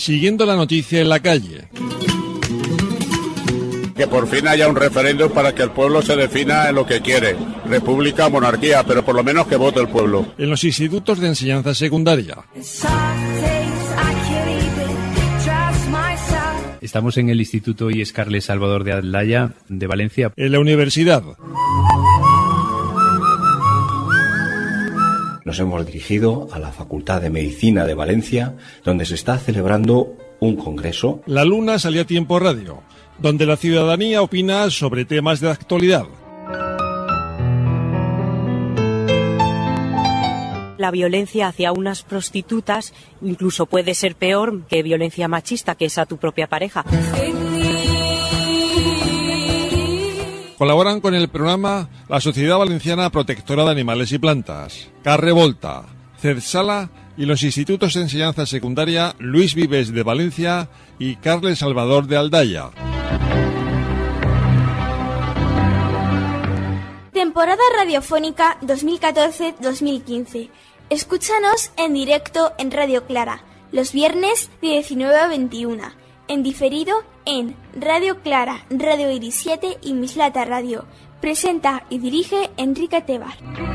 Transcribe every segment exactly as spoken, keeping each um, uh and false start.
siguiendo la noticia en la calle. Que por fin haya un referéndum para que el pueblo se defina en lo que quiere, república o monarquía, pero por lo menos que vote el pueblo. En los institutos de enseñanza secundaria. Estamos en el Instituto I E S Carles Salvador de Aldaya, de Valencia. En la universidad. Nos hemos dirigido a la Facultad de Medicina de Valencia, donde se está celebrando un congreso. La Luna salió a Tiempo Radio, donde la ciudadanía opina sobre temas de actualidad. La violencia hacia unas prostitutas incluso puede ser peor que violencia machista, que es a tu propia pareja. Colaboran con el programa la Sociedad Valenciana Protectora de Animales y Plantas, Carrevolta, CEDSALA y los institutos de enseñanza secundaria Luis Vives de Valencia y Carles Salvador de Aldaya. Temporada radiofónica dos mil catorce dos mil quince. Escúchanos en directo en Radio Clara, los viernes de diecinueve a veintiuna. En diferido en Radio Clara, Radio Iris siete y Mislata Radio. Presenta y dirige Enrique Tebar.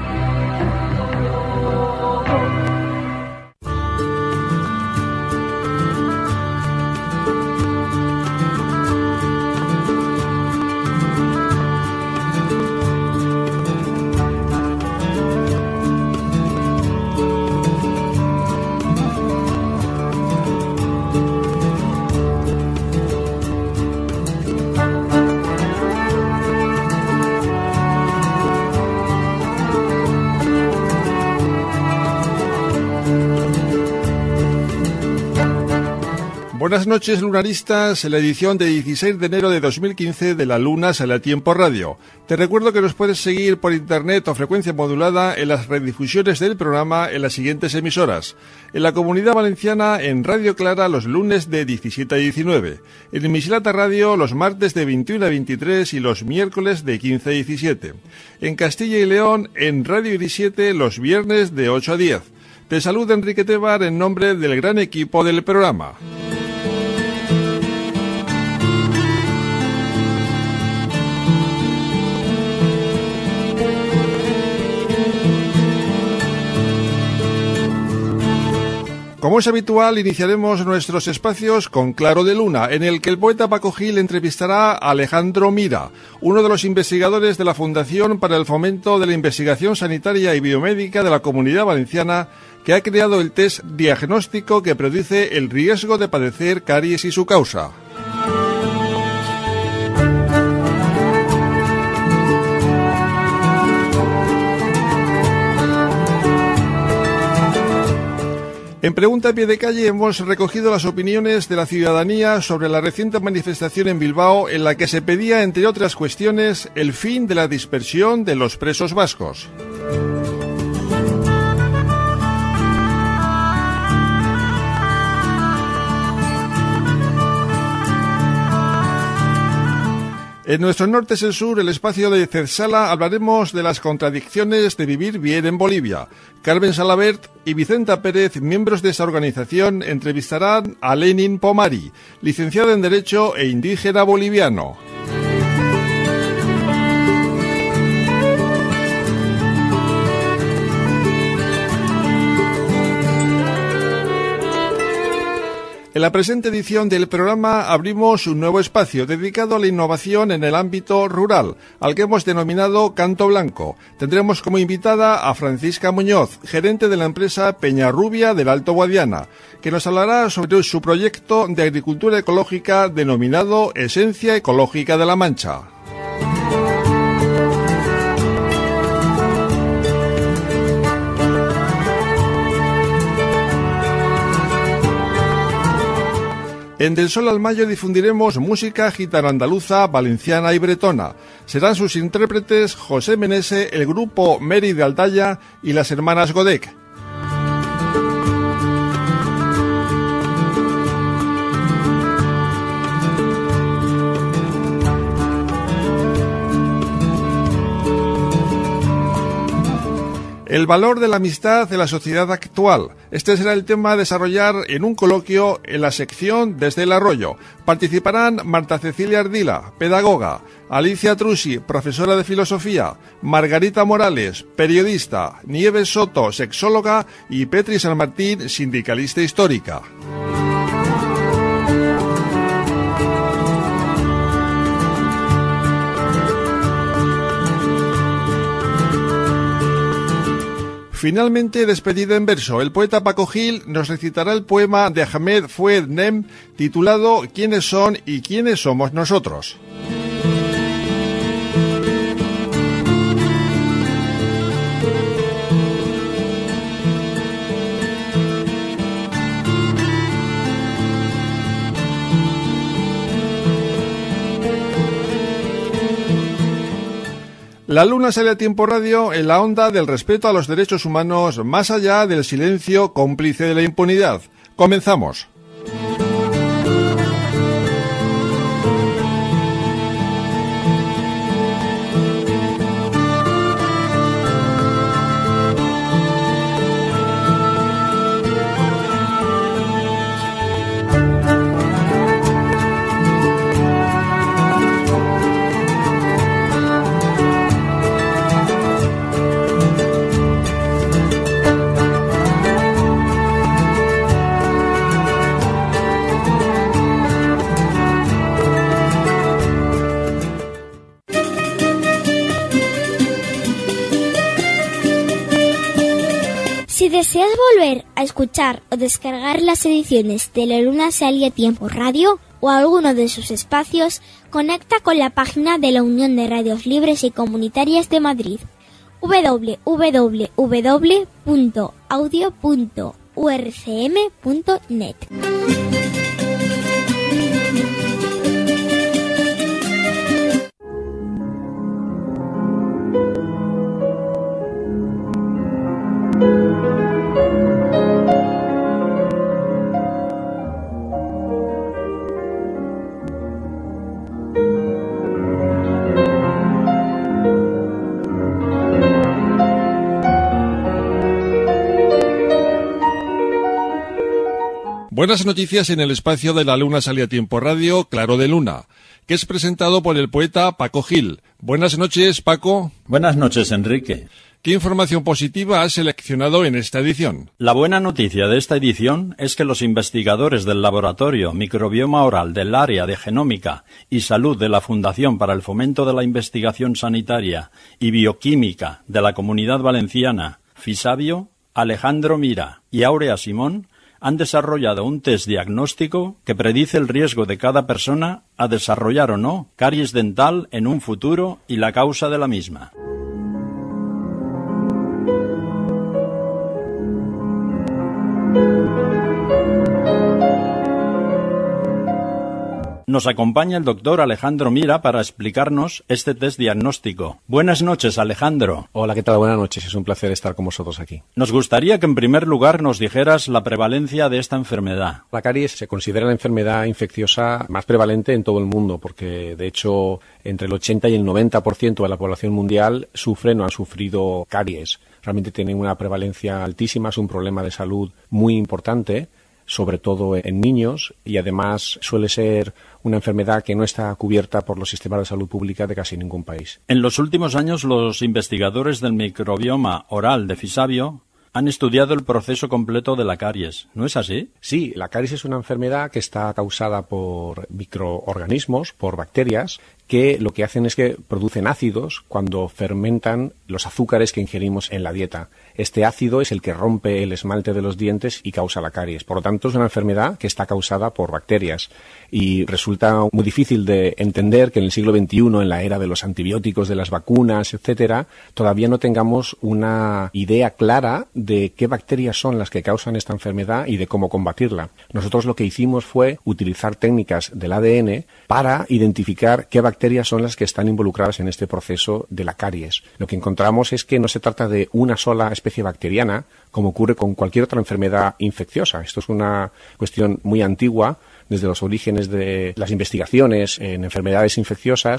Buenas noches, lunaristas, en la edición de dieciséis de enero de dos mil quince de La Luna Sale a Tiempo Radio. Te recuerdo que nos puedes seguir por internet o frecuencia modulada en las redifusiones del programa en las siguientes emisoras. En la Comunidad Valenciana, en Radio Clara, los lunes de diecisiete a diecinueve. En Mislata Radio, los martes de veintiuno a veintitrés y los miércoles de quince a diecisiete. En Castilla y León, en Radio Iris siete, los viernes de ocho a diez. Te saluda Enrique Tebar en nombre del gran equipo del programa. Como es habitual, iniciaremos nuestros espacios con Claro de Luna, en el que el poeta Paco Gil entrevistará a Alejandro Mira, uno de los investigadores de la Fundación para el Fomento de la Investigación Sanitaria y Biomédica de la Comunidad Valenciana, que ha creado el test diagnóstico que predice el riesgo de padecer caries y su causa. En Pregunta a Pie de Calle hemos recogido las opiniones de la ciudadanía sobre la reciente manifestación en Bilbao en la que se pedía, entre otras cuestiones, el fin de la dispersión de los presos vascos. En nuestro Norte es el Sur, el espacio de CEDSALA, hablaremos de las contradicciones de vivir bien en Bolivia. Carmen Salabert y Vicenta Pérez, miembros de esta organización, entrevistarán a Lenin Pomari, licenciado en Derecho e indígena boliviano. En la presente edición del programa abrimos un nuevo espacio dedicado a la innovación en el ámbito rural, al que hemos denominado Canto Blanco. Tendremos como invitada a Francisca Muñoz, gerente de la empresa Peñarrubia del Alto Guadiana, que nos hablará sobre su proyecto de agricultura ecológica denominado Esencia Ecológica de la Mancha. En Del Sol al Mayo difundiremos música gitana andaluza, valenciana y bretona. Serán sus intérpretes José Menese, el grupo Meri de Aldaya y las hermanas Godek. El valor de la amistad en la sociedad actual. Este será el tema a desarrollar en un coloquio en la sección Desde el Arroyo. Participarán Marta Cecilia Ardila, pedagoga, Alicia Trusi, profesora de filosofía, Margarita Morales, periodista, Nieves Soto, sexóloga y Petri San Martín, sindicalista histórica. Finalmente, despedida en verso, el poeta Paco Gil nos recitará el poema de Ahmed Foued Nem titulado ¿Quiénes son y quiénes somos nosotros? La luna sale a Tiempo Radio en la onda del respeto a los derechos humanos más allá del silencio cómplice de la impunidad. Comenzamos. Si deseas volver a escuchar o descargar las ediciones de La Luna Sale a Tiempo Radio o alguno de sus espacios, conecta con la página de la Unión de Radios Libres y Comunitarias de Madrid, doble u doble u doble u punto audio punto u r c m punto net. Buenas noticias en el espacio de La Luna Sale a Tiempo Radio, Claro de Luna, que es presentado por el poeta Paco Gil. Buenas noches, Paco. Buenas noches, Enrique. ¿Qué información positiva has seleccionado en esta edición? La buena noticia de esta edición es que los investigadores del Laboratorio Microbioma Oral del Área de Genómica y Salud de la Fundación para el Fomento de la Investigación Sanitaria y Bioquímica de la Comunidad Valenciana, FISABIO, Alejandro Mira y Áurea Simón, han desarrollado un test diagnóstico que predice el riesgo de cada persona a desarrollar o no caries dental en un futuro y la causa de la misma. Nos acompaña el doctor Alejandro Mira para explicarnos este test diagnóstico. Buenas noches, Alejandro. Hola, ¿qué tal? Buenas noches. Es un placer estar con vosotros aquí. Nos gustaría que en primer lugar nos dijeras la prevalencia de esta enfermedad. La caries se considera la enfermedad infecciosa más prevalente en todo el mundo, porque de hecho entre el ochenta y el noventa por ciento de la población mundial sufren o han sufrido caries. Realmente tienen una prevalencia altísima, es un problema de salud muy importante, sobre todo en niños, y además suele ser una enfermedad que no está cubierta por los sistemas de salud pública de casi ningún país. En los últimos años, los investigadores del microbioma oral de FISABIO han estudiado el proceso completo de la caries, ¿no es así? Sí, la caries es una enfermedad que está causada por microorganismos, por bacterias, que lo que hacen es que producen ácidos cuando fermentan los azúcares que ingerimos en la dieta. Este ácido es el que rompe el esmalte de los dientes y causa la caries. Por lo tanto, es una enfermedad que está causada por bacterias. Y resulta muy difícil de entender que en el siglo veintiuno, en la era de los antibióticos, de las vacunas, etcétera, todavía no tengamos una idea clara de qué bacterias son las que causan esta enfermedad y de cómo combatirla. Nosotros lo que hicimos fue utilizar técnicas del A D N para identificar qué bacterias son las que están involucradas en este proceso de la caries. Lo que encontramos es que no se trata de una sola especie bacteriana, como ocurre con cualquier otra enfermedad infecciosa. Esto es una cuestión muy antigua, desde los orígenes de las investigaciones en enfermedades infecciosas.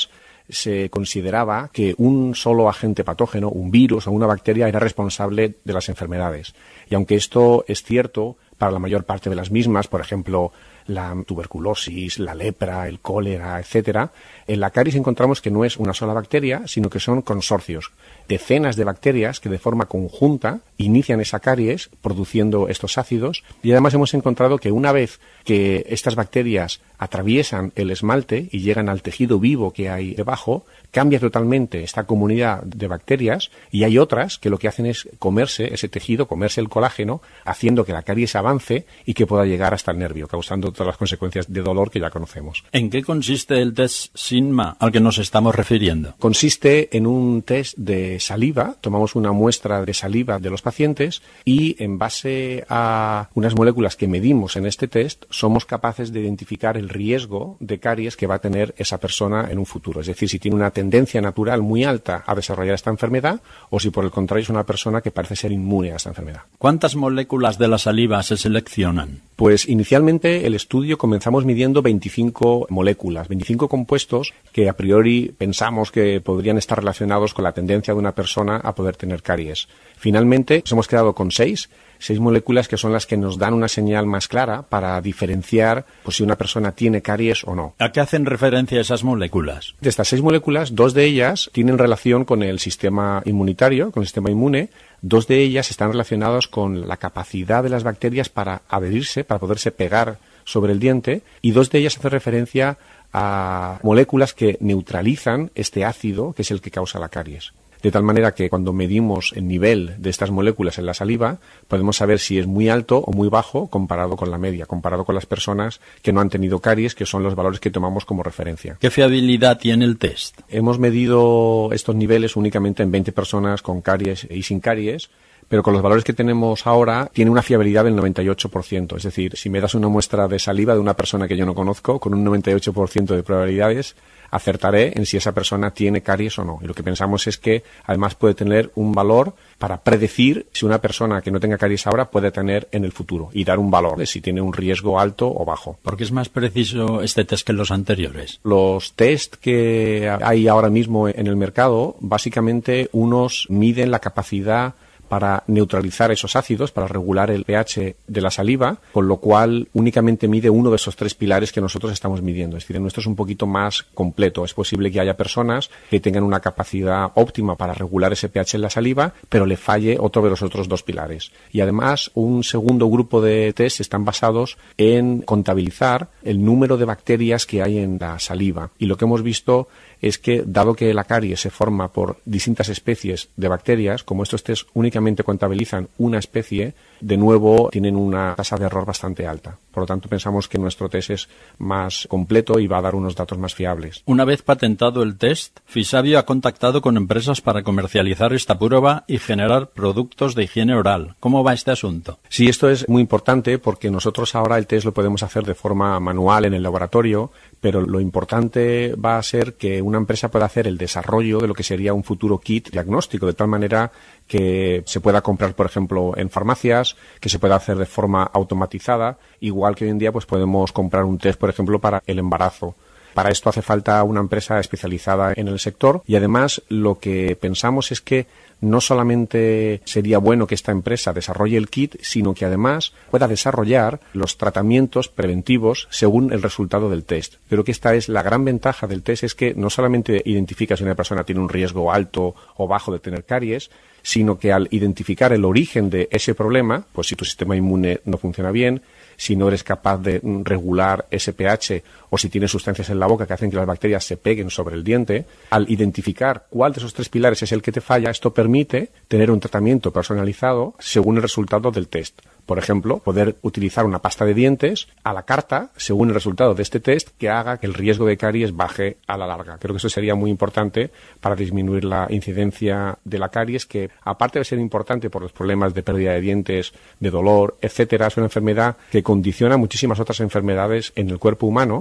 se consideraba que un solo agente patógeno, un virus o una bacteria, era responsable de las enfermedades. Y aunque esto es cierto para la mayor parte de las mismas, por ejemplo, la tuberculosis, la lepra, el cólera, etcétera, en la caries encontramos que no es una sola bacteria, sino que son consorcios, decenas de bacterias que de forma conjunta inician esa caries produciendo estos ácidos, y además hemos encontrado que una vez que estas bacterias atraviesan el esmalte y llegan al tejido vivo que hay debajo, cambia totalmente esta comunidad de bacterias, y hay otras que lo que hacen es comerse ese tejido, comerse el colágeno, haciendo que la caries avance y que pueda llegar hasta el nervio, causando todas las consecuencias de dolor que ya conocemos. ¿En qué consiste el test SINMA al que nos estamos refiriendo? Consiste en un test de saliva. Tomamos una muestra de saliva de los pacientes y en base a unas moléculas que medimos en este test somos capaces de identificar el riesgo de caries que va a tener esa persona en un futuro. Es decir, si tiene una tendencia natural muy alta a desarrollar esta enfermedad o si por el contrario es una persona que parece ser inmune a esta enfermedad. ¿Cuántas moléculas de la saliva se seleccionan? Pues inicialmente el estudio comenzamos midiendo veinticinco moléculas, veinticinco compuestos que a priori pensamos que podrían estar relacionados con la tendencia de una persona a poder tener caries. Finalmente nos hemos quedado con seis, seis moléculas que son las que nos dan una señal más clara para diferenciar pues, si una persona tiene caries o no. ¿A qué hacen referencia esas moléculas? De estas seis moléculas, dos de ellas tienen relación con el sistema inmunitario, con el sistema inmune. Dos de ellas están relacionadas con la capacidad de las bacterias para adherirse, para poderse pegar sobre el diente, y dos de ellas hacen referencia a moléculas que neutralizan este ácido que es el que causa la caries. De tal manera que cuando medimos el nivel de estas moléculas en la saliva, podemos saber si es muy alto o muy bajo comparado con la media, comparado con las personas que no han tenido caries, que son los valores que tomamos como referencia. ¿Qué fiabilidad tiene el test? Hemos medido estos niveles únicamente en veinte personas con caries y sin caries, pero con los valores que tenemos ahora tiene una fiabilidad del noventa y ocho por ciento. Es decir, si me das una muestra de saliva de una persona que yo no conozco, con un noventa y ocho por ciento de probabilidades, acertaré en si esa persona tiene caries o no. Y lo que pensamos es que además puede tener un valor para predecir si una persona que no tenga caries ahora puede tener en el futuro y dar un valor de si tiene un riesgo alto o bajo. ¿Por qué es más preciso este test que los anteriores? Los test que hay ahora mismo en el mercado, básicamente unos miden la capacidad para neutralizar esos ácidos, para regular el pH de la saliva, con lo cual únicamente mide uno de esos tres pilares que nosotros estamos midiendo. Es decir, el nuestro es un poquito más completo. Es posible que haya personas que tengan una capacidad óptima para regular ese pH en la saliva, pero le falle otro de los otros dos pilares. Y además, un segundo grupo de test están basados en contabilizar el número de bacterias que hay en la saliva. Y lo que hemos visto es que, dado que la caries se forma por distintas especies de bacterias, como estos test únicamente contabilizan una especie, de nuevo tienen una tasa de error bastante alta. Por lo tanto, pensamos que nuestro test es más completo y va a dar unos datos más fiables. Una vez patentado el test, Fisabio ha contactado con empresas para comercializar esta prueba y generar productos de higiene oral. ¿Cómo va este asunto? Sí, esto es muy importante porque nosotros ahora el test lo podemos hacer de forma manual en el laboratorio, pero lo importante va a ser que una empresa pueda hacer el desarrollo de lo que sería un futuro kit diagnóstico, de tal manera que se pueda comprar, por ejemplo, en farmacias, que se pueda hacer de forma automatizada, igual que hoy en día pues podemos comprar un test, por ejemplo, para el embarazo. Para esto hace falta una empresa especializada en el sector y además lo que pensamos es que no solamente sería bueno que esta empresa desarrolle el kit, sino que además pueda desarrollar los tratamientos preventivos según el resultado del test. Creo que esta es la gran ventaja del test, es que no solamente identifica si una persona tiene un riesgo alto o bajo de tener caries, sino que al identificar el origen de ese problema, pues si tu sistema inmune no funciona bien, si no eres capaz de regular ese pH o si tienes sustancias en la boca que hacen que las bacterias se peguen sobre el diente, al identificar cuál de esos tres pilares es el que te falla, esto permite tener un tratamiento personalizado según el resultado del test. Por ejemplo, poder utilizar una pasta de dientes a la carta según el resultado de este test que haga que el riesgo de caries baje a la larga. Creo que eso sería muy importante para disminuir la incidencia de la caries, que aparte de ser importante por los problemas de pérdida de dientes, de dolor, etcétera, es una enfermedad que condiciona muchísimas otras enfermedades en el cuerpo humano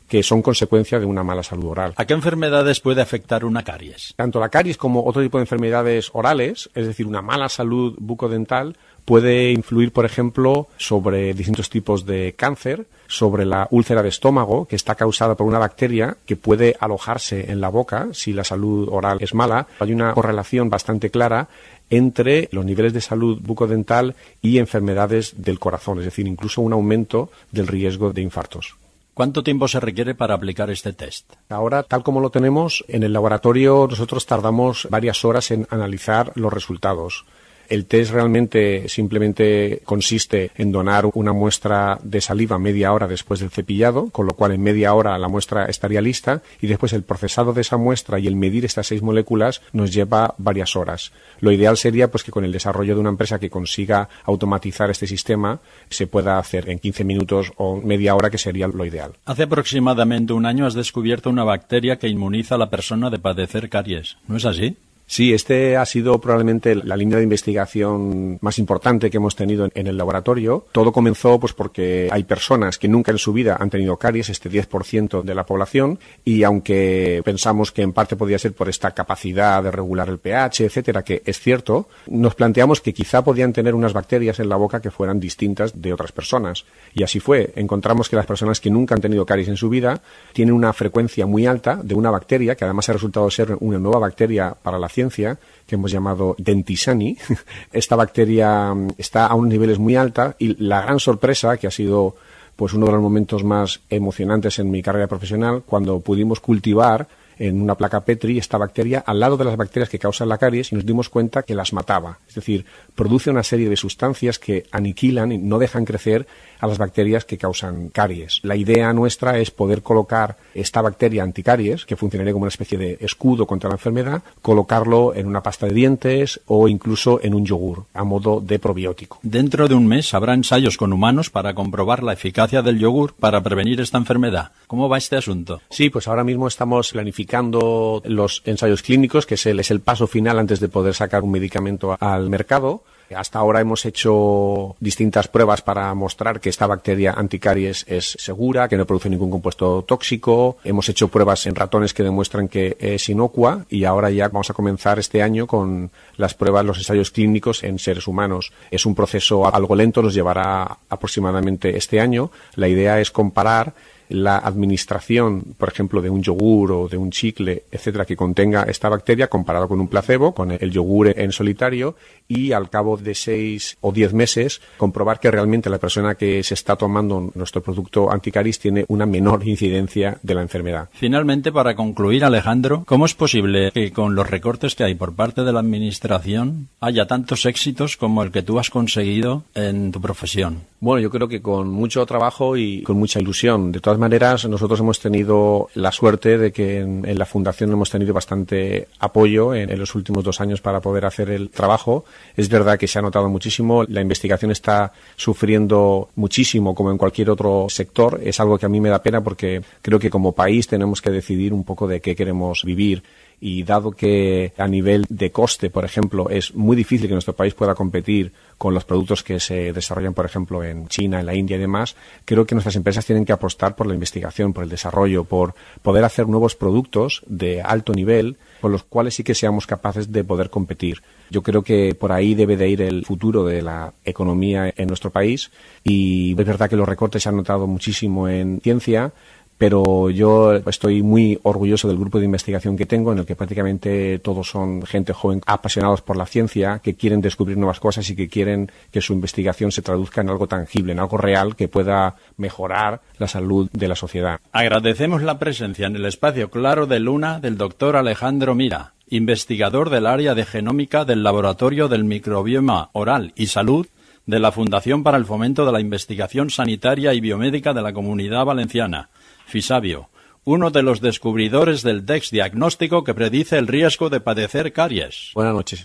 que son consecuencia de una mala salud oral. ¿A qué enfermedades puede afectar una caries? Tanto la caries como otro tipo de enfermedades orales, es decir, una mala salud bucodental, puede influir, por ejemplo, sobre distintos tipos de cáncer, sobre la úlcera de estómago, que está causada por una bacteria que puede alojarse en la boca si la salud oral es mala. Hay una correlación bastante clara entre los niveles de salud bucodental y enfermedades del corazón, es decir, incluso un aumento del riesgo de infartos. ¿Cuánto tiempo se requiere para aplicar este test? Ahora, tal como lo tenemos, en el laboratorio nosotros tardamos varias horas en analizar los resultados. El test realmente simplemente consiste en donar una muestra de saliva media hora después del cepillado, con lo cual en media hora la muestra estaría lista y después el procesado de esa muestra y el medir estas seis moléculas nos lleva varias horas. Lo ideal sería pues que con el desarrollo de una empresa que consiga automatizar este sistema se pueda hacer en quince minutos o media hora, que sería lo ideal. Hace aproximadamente un año has descubierto una bacteria que inmuniza a la persona de padecer caries, ¿no es así? Sí, este ha sido probablemente la línea de investigación más importante que hemos tenido en el laboratorio. Todo comenzó pues porque hay personas que nunca en su vida han tenido caries, este diez por ciento de la población, y aunque pensamos que en parte podía ser por esta capacidad de regular el pH, etcétera, que es cierto, nos planteamos que quizá podían tener unas bacterias en la boca que fueran distintas de otras personas. Y así fue. Encontramos que las personas que nunca han tenido caries en su vida tienen una frecuencia muy alta de una bacteria, que además ha resultado ser una nueva bacteria para la ciencia, que hemos llamado Dentisani. Esta bacteria está a unos niveles muy altos y la gran sorpresa, que ha sido pues uno de los momentos más emocionantes en mi carrera profesional, cuando pudimos cultivar en una placa Petri esta bacteria al lado de las bacterias que causan la caries y nos dimos cuenta que las mataba. Es decir, produce una serie de sustancias que aniquilan y no dejan crecer a las bacterias que causan caries. La idea nuestra es poder colocar esta bacteria anticaries, que funcionaría como una especie de escudo contra la enfermedad, colocarlo en una pasta de dientes o incluso en un yogur, a modo de probiótico. Dentro de un mes habrá ensayos con humanos para comprobar la eficacia del yogur para prevenir esta enfermedad. ¿Cómo va este asunto? Sí, pues ahora mismo estamos planificando los ensayos clínicos, que es el, es el paso final antes de poder sacar un medicamento al mercado. Hasta ahora hemos hecho distintas pruebas para mostrar que esta bacteria anticaries es segura, que no produce ningún compuesto tóxico. Hemos hecho pruebas en ratones que demuestran que es inocua y ahora ya vamos a comenzar este año con las pruebas, los ensayos clínicos en seres humanos. Es un proceso algo lento, nos llevará aproximadamente este año. La idea es comparar la administración, por ejemplo, de un yogur o de un chicle, etcétera, que contenga esta bacteria, comparado con un placebo, con el yogur en solitario, y al cabo de seis o diez meses comprobar que realmente la persona que se está tomando nuestro producto anticaries tiene una menor incidencia de la enfermedad. Finalmente, para concluir, Alejandro, ¿cómo es posible que con los recortes que hay por parte de la administración haya tantos éxitos como el que tú has conseguido en tu profesión? Bueno, yo creo que con mucho trabajo y con mucha ilusión. De todas maneras, nosotros hemos tenido la suerte de que en, en la Fundación hemos tenido bastante apoyo en, en los últimos dos años para poder hacer el trabajo. Es verdad que se ha notado muchísimo, la investigación está sufriendo muchísimo como en cualquier otro sector. Es algo que a mí me da pena porque creo que como país tenemos que decidir un poco de qué queremos vivir. Y dado que a nivel de coste, por ejemplo, es muy difícil que nuestro país pueda competir con los productos que se desarrollan, por ejemplo, en China, en la India y demás, creo que nuestras empresas tienen que apostar por la investigación, por el desarrollo, por poder hacer nuevos productos de alto nivel, con los cuales sí que seamos capaces de poder competir. Yo creo que por ahí debe de ir el futuro de la economía en nuestro país y es verdad que los recortes se han notado muchísimo en ciencia, pero yo estoy muy orgulloso del grupo de investigación que tengo, en el que prácticamente todos son gente joven, apasionados por la ciencia, que quieren descubrir nuevas cosas y que quieren que su investigación se traduzca en algo tangible, en algo real que pueda mejorar la salud de la sociedad. Agradecemos la presencia en el espacio Claro de Luna del doctor Alejandro Mira, investigador del área de genómica del Laboratorio del Microbioma Oral y Salud de la Fundación para el Fomento de la Investigación Sanitaria y Biomédica de la Comunidad Valenciana, Fisabio, uno de los descubridores del test diagnóstico que predice el riesgo de padecer caries. Buenas noches.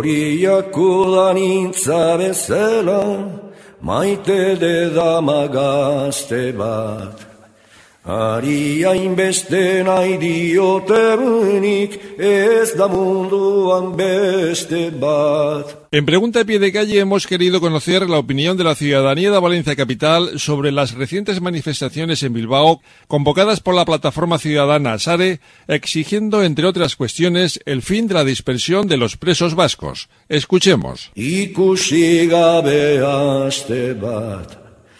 Horiak ulanintza bezala, maite de dama gazte bat. Ari hainbeste nahi diotenik, ez da munduan beste bat. En Pregunta a Pie de Calle hemos querido conocer la opinión de la ciudadanía de Valencia Capital sobre las recientes manifestaciones en Bilbao convocadas por la plataforma ciudadana SARE, exigiendo, entre otras cuestiones, el fin de la dispersión de los presos vascos. Escuchemos. Ikusi gabe aste bat,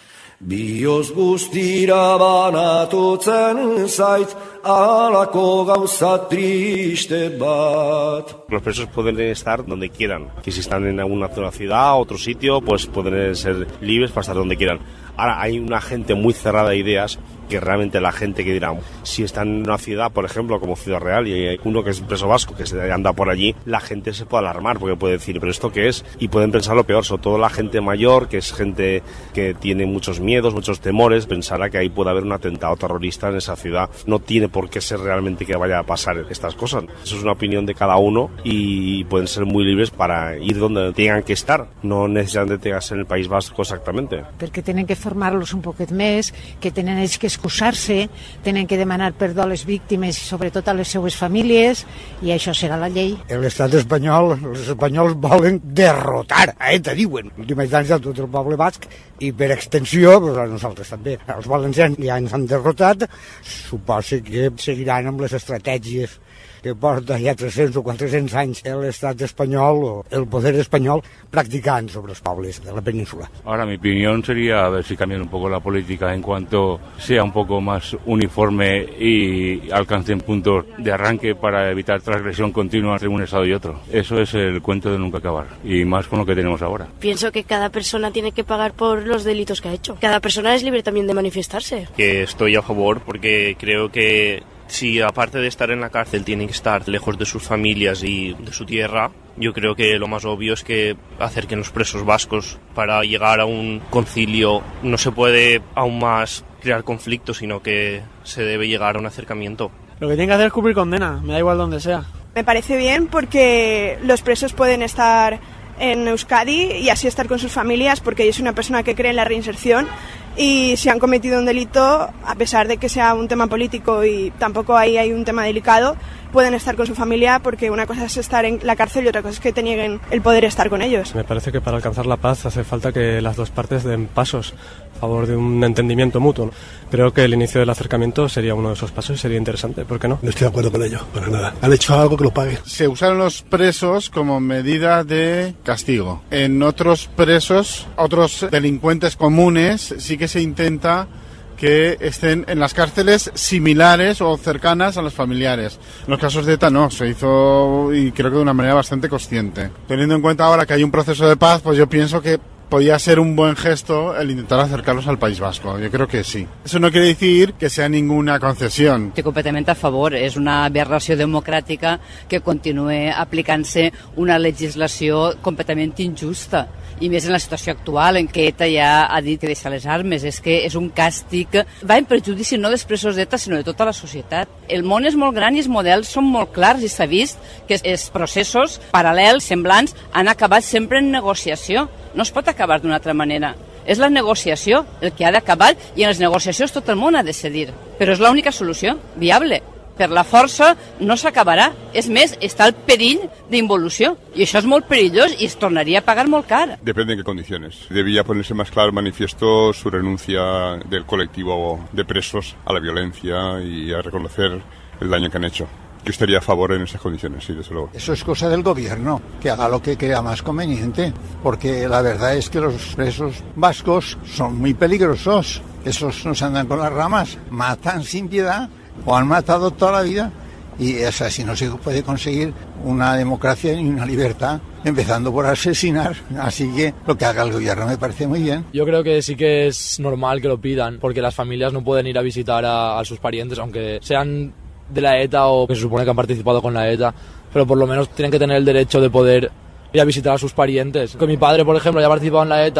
bioz guztira banatutzen zait, alako gauza triste bat. Los presos pueden estar donde quieran, que si están en alguna zona ciudad, otro sitio, pues pueden ser libres para estar donde quieran. Ahora, hay una gente muy cerrada de ideas que realmente la gente que dirá, si están en una ciudad, por ejemplo, como Ciudad Real, y hay uno que es preso vasco, que se anda por allí, la gente se puede alarmar, porque puede decir, ¿pero esto qué es? Y pueden pensar lo peor, sobre todo la gente mayor, que es gente que tiene muchos miedos, muchos temores, pensará que ahí puede haber un atentado terrorista en esa ciudad. No tiene por qué ser realmente que vaya a pasar estas cosas. Eso es una opinión de cada uno y pueden ser muy libres para ir donde tengan que estar. No necesariamente tengas en el País Vasco exactamente. Porque tienen que formarlos un poquet més, que tenen ells que excusar-se, tenen que demanar perdó a les víctimes i sobretot a les seues famílies, i això serà la llei. L'estat espanyol, els espanyols volen derrotar a ETA, diuen. L'última instància tot el poble basc i per extensió, pues, a nosaltres també. Els valencians ja ens han derrotat, suposa que seguiran amb les estratègies que porta ja trescientos o cuatrocientos anys l'estat espanyol o el poder espanyol practicant sobre los pobles de la península. Ahora mi opinión sería a ver si cambian un poco la política en cuanto sea un poco más uniforme y alcancen puntos de arranque para evitar transgresión continua entre un estado y otro. Eso es el cuento de nunca acabar y más con lo que tenemos ahora. Pienso que cada persona tiene que pagar por los delitos que ha hecho. Cada persona es libre también de manifestarse. Que estoy a favor porque creo que si aparte de estar en la cárcel tienen que estar lejos de sus familias y de su tierra, yo creo que lo más obvio es que acerquen los presos vascos para llegar a un concilio. No se puede aún más crear conflictos, sino que se debe llegar a un acercamiento. Lo que tienen que hacer es cumplir condena, me da igual donde sea. Me parece bien porque los presos pueden estar en Euskadi y así estar con sus familias, porque yo soy una persona que cree en la reinserción. Y si han cometido un delito, a pesar de que sea un tema político y tampoco ahí hay un tema delicado, pueden estar con su familia, porque una cosa es estar en la cárcel y otra cosa es que te nieguen el poder estar con ellos. Me parece que para alcanzar la paz hace falta que las dos partes den pasos a favor de un entendimiento mutuo. Creo que el inicio del acercamiento sería uno de esos pasos y sería interesante, ¿por qué no? No estoy de acuerdo con ello, para nada. Han hecho algo que lo pague. Se usaron los presos como medida de castigo. En otros presos, otros delincuentes comunes, sí que se intenta que estén en las cárceles similares o cercanas a los familiares. En los casos de ETA no, se hizo, y creo que de una manera bastante consciente. Teniendo en cuenta ahora que hay un proceso de paz, pues yo pienso que podría ser un buen gesto el intentar acercarlos al País Vasco. Yo creo que sí. Eso no quiere decir que sea ninguna concesión. Estoy completamente a favor. És una aberració democràtica que continue aplicant-se una legislació completament injusta. I més en la situació actual en què ETA ja ha dit que deixa les armes. És que és un càstig. Va en perjudici no dels presos d'ETA, sinó de tota la societat. El món és molt gran i els models són molt clars i s'ha vist que els processos paral·lels, semblants, han acabat sempre en negociació. No es pot acabar d'una altra manera. És la negociació el que ha d'acabar i en les negociacions tot el món ha de cedir. Però és l'única solució viable. Per la força no s'acabarà. És més, està el perill d'involució. I això és molt perillós i es tornaria a pagar molt car. Depende en qué condiciones. Debía ponerse más claro el manifiesto su renuncia del colectivo de presos a la violencia y a reconocer el daño que han hecho. Yo estaría a favor en esas condiciones, sí, desde luego. Eso es cosa del gobierno, que haga lo que crea más conveniente, porque la verdad es que los presos vascos son muy peligrosos. Esos no se andan con las ramas, matan sin piedad, o han matado toda la vida, y es así, no se puede conseguir una democracia ni una libertad, empezando por asesinar. Así que lo que haga el gobierno me parece muy bien. Yo creo que sí que es normal que lo pidan, porque las familias no pueden ir a visitar a, a sus parientes, aunque sean de la ETA o que se supone que han participado con la ETA, pero por lo menos tienen que tener el derecho de poder ir a visitar a sus parientes. Que mi padre, por ejemplo, ya ha participado en la ETA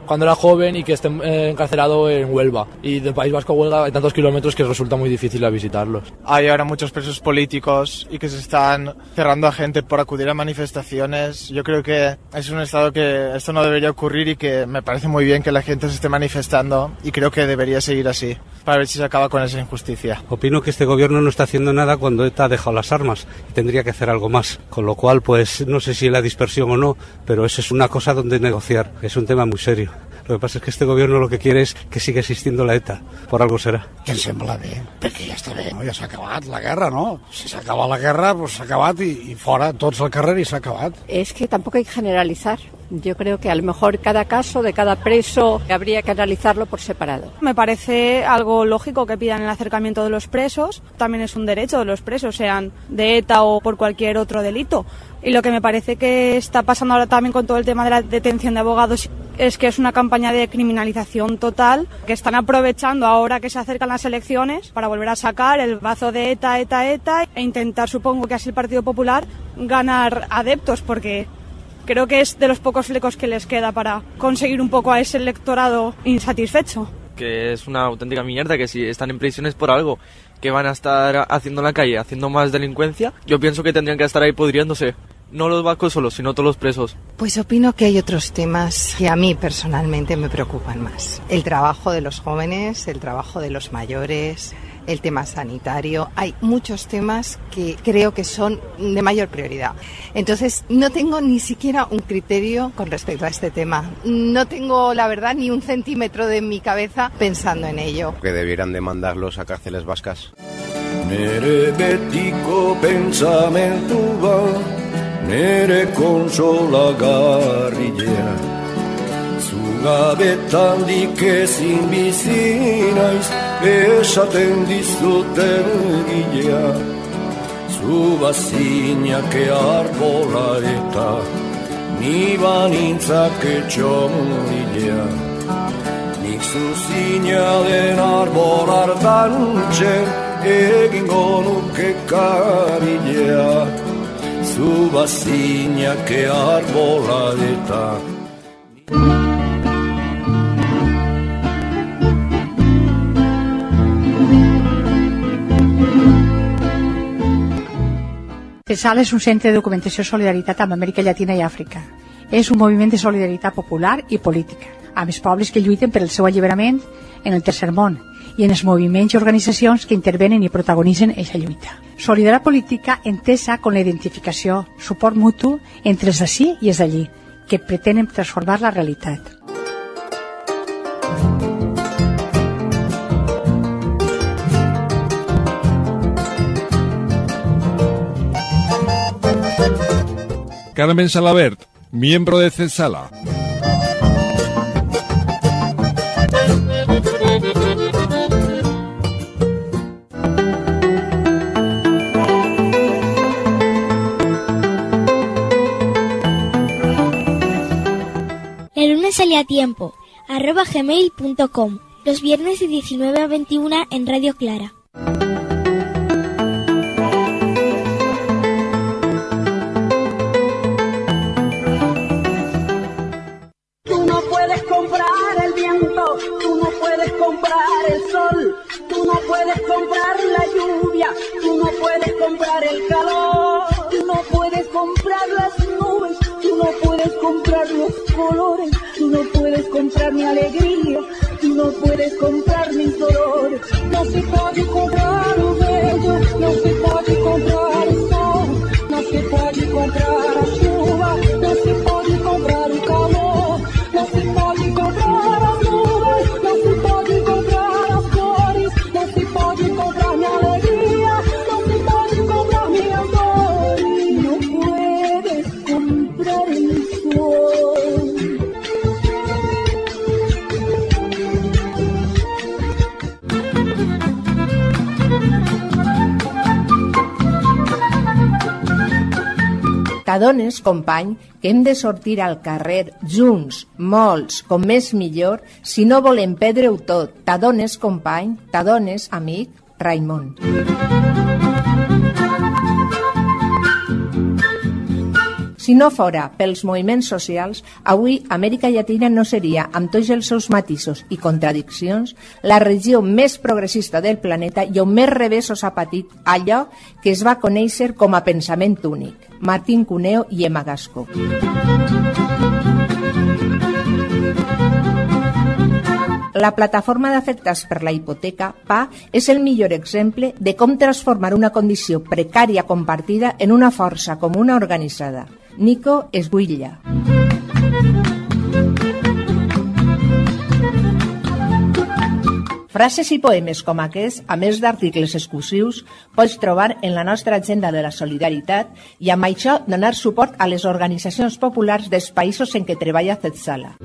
cuando era joven y que esté eh, encarcelado en Huelva. Y del País Vasco a Huelva hay tantos kilómetros que resulta muy difícil a visitarlos. Hay ahora muchos presos políticos y que se están cerrando a gente por acudir a manifestaciones. Yo creo que es un estado que esto no debería ocurrir y que me parece muy bien que la gente se esté manifestando y creo que debería seguir así para ver si se acaba con esa injusticia. Opino que este gobierno no está haciendo nada cuando ETA ha dejado las armas y tendría que hacer algo más, con lo cual pues no sé si la dispersión o no, pero eso es una cosa donde negociar, es un tema muy serio. Lo que pasa és que este gobierno lo que quiere es que siga existiendo la ETA. Por algo será. Que em sembla bé, perquè ja està bé. No? Ja s'ha acabat la guerra, ¿no? Si s'ha acabat la guerra, pues s'ha acabat i, i fora, tots al carrer i s'ha acabat. Es que tampoco hay que generalizar. Yo creo que a lo mejor cada caso de cada preso habría que analizarlo por separado. Me parece algo lógico que pidan el acercamiento de los presos. También es un derecho de los presos, sean de ETA o por cualquier otro delito. Y lo que me parece que está pasando ahora también con todo el tema de la detención de abogados es que es una campaña de criminalización total, que están aprovechando ahora que se acercan las elecciones para volver a sacar el bazo de ETA, ETA, ETA e intentar, supongo que así el Partido Popular, ganar adeptos, porque creo que es de los pocos flecos que les queda para conseguir un poco a ese electorado insatisfecho. Que es una auténtica mierda, que si están en prisiones por algo que van a estar haciendo en la calle, haciendo más delincuencia, yo pienso que tendrían que estar ahí pudriéndose. No los vascos solos, sino todos los presos. Pues opino que hay otros temas que a mí personalmente me preocupan más. El trabajo de los jóvenes, el trabajo de los mayores, el tema sanitario. Hay muchos temas que creo que son de mayor prioridad. Entonces, no tengo ni siquiera un criterio con respecto a este tema. No tengo, la verdad, ni un centímetro de mi cabeza pensando en ello. Que debieran de mandarlos a cárceles vascas. Nere betiko pentsamentua, nere konsolagarria, zugabetandik ezin bizi naiz, esaten dizuten gilea, zu bazinak arbola eta ni banintzak etxomilea, nik zuzina den arbol hartan txen, egingo nuke karilea, zu bazinak arbola eta. CESAL és un centre de documentació i solidaritat amb Amèrica Llatina i Àfrica. És un moviment de solidaritat popular i política, amb els pobles que lluiten per el seu alliberament en el tercer món i en els moviments i organitzacions que intervenen i protagonitzen aquesta lluita. Solidaritat política entesa con la identificació, suport mutu entre els d'ací i els d'allí, que pretenen transformar la realitat. Carmen Salabert, miembro de CESALA. El lunes sale a tiempo, arroba gmail punto com, los viernes de diecinueve a veintiuna en Radio Clara. Tú no puedes comprar el viento, tú no puedes comprar el sol, tú no puedes comprar la lluvia, tú no puedes comprar el calor, tú no puedes comprar las nubes, tú no puedes comprar los colores, tú no puedes comprar mi alegría, tú no puedes comprar mis dolores. No se puede comprar o bello, no se puede comprar el sol, no se puede comprar la chuva, no se puede comprar el calor, no se puede comprar las nubes, no se puede comprar las flores, no se puede comprar mi alegría, no se puede comprar mi amor, no puedes comprar el sol. T'adones, company, que hem de sortir al carrer junts, molts, com més millor, si no volem perdre-ho tot. T'adones, company, t'adones, amic, Raimon. Si no fora pels moviments socials, avui Amèrica Llatina no seria, amb tots els seus matisos i contradiccions, la regió més progressista del planeta i on més revessos ha patit allò que es va conèixer com a pensament únic. Martín Cuneo i Emma Gasco. La plataforma d'afectats per la hipoteca, P A, és el millor exemple de com transformar una condició precària compartida en una força comuna organitzada. Nico Esguilla. Frases i poemes com aquests, a més d'articles exclusius, pots trobar en la nostra agenda de la solidaritat i amb això donar suport a les organitzacions populars dels països en què treballa Zetsala.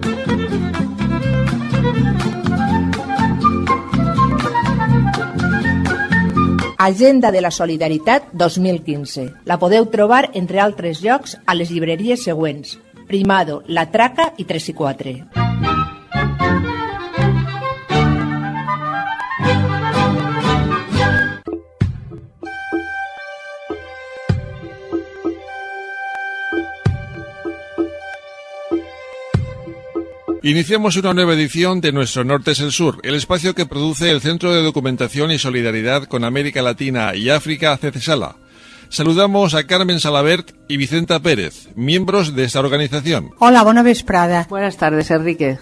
Agenda de la Solidaritat dos mil quinze. La podeu trobar, entre altres llocs, a les llibreries següents: Primado, La Traca i tres i quatre. Iniciamos una nueva edición de Nuestro Norte es el Sur, el espacio que produce el Centro de Documentación y Solidaridad con América Latina y África, Cetsala. Saludamos a Carmen Salabert y Vicenta Pérez, miembros de esta organización. Hola, bona vesprada. Buenas tardes, Enrique.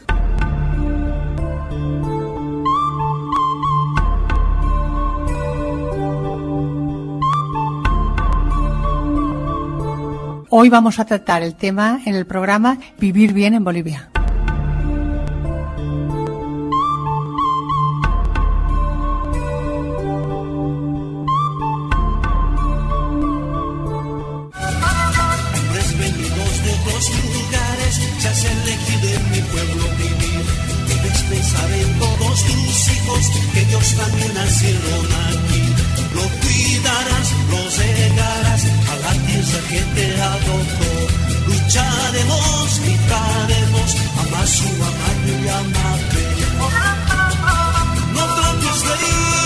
Hoy vamos a tratar el tema en el programa Vivir bien en Bolivia. Que ellos también nacieron aquí. Lo cuidarás, lo cegarás a la tierra que te adoptó. Lucharemos, gritaremos, amar su amar y amarte. No trates de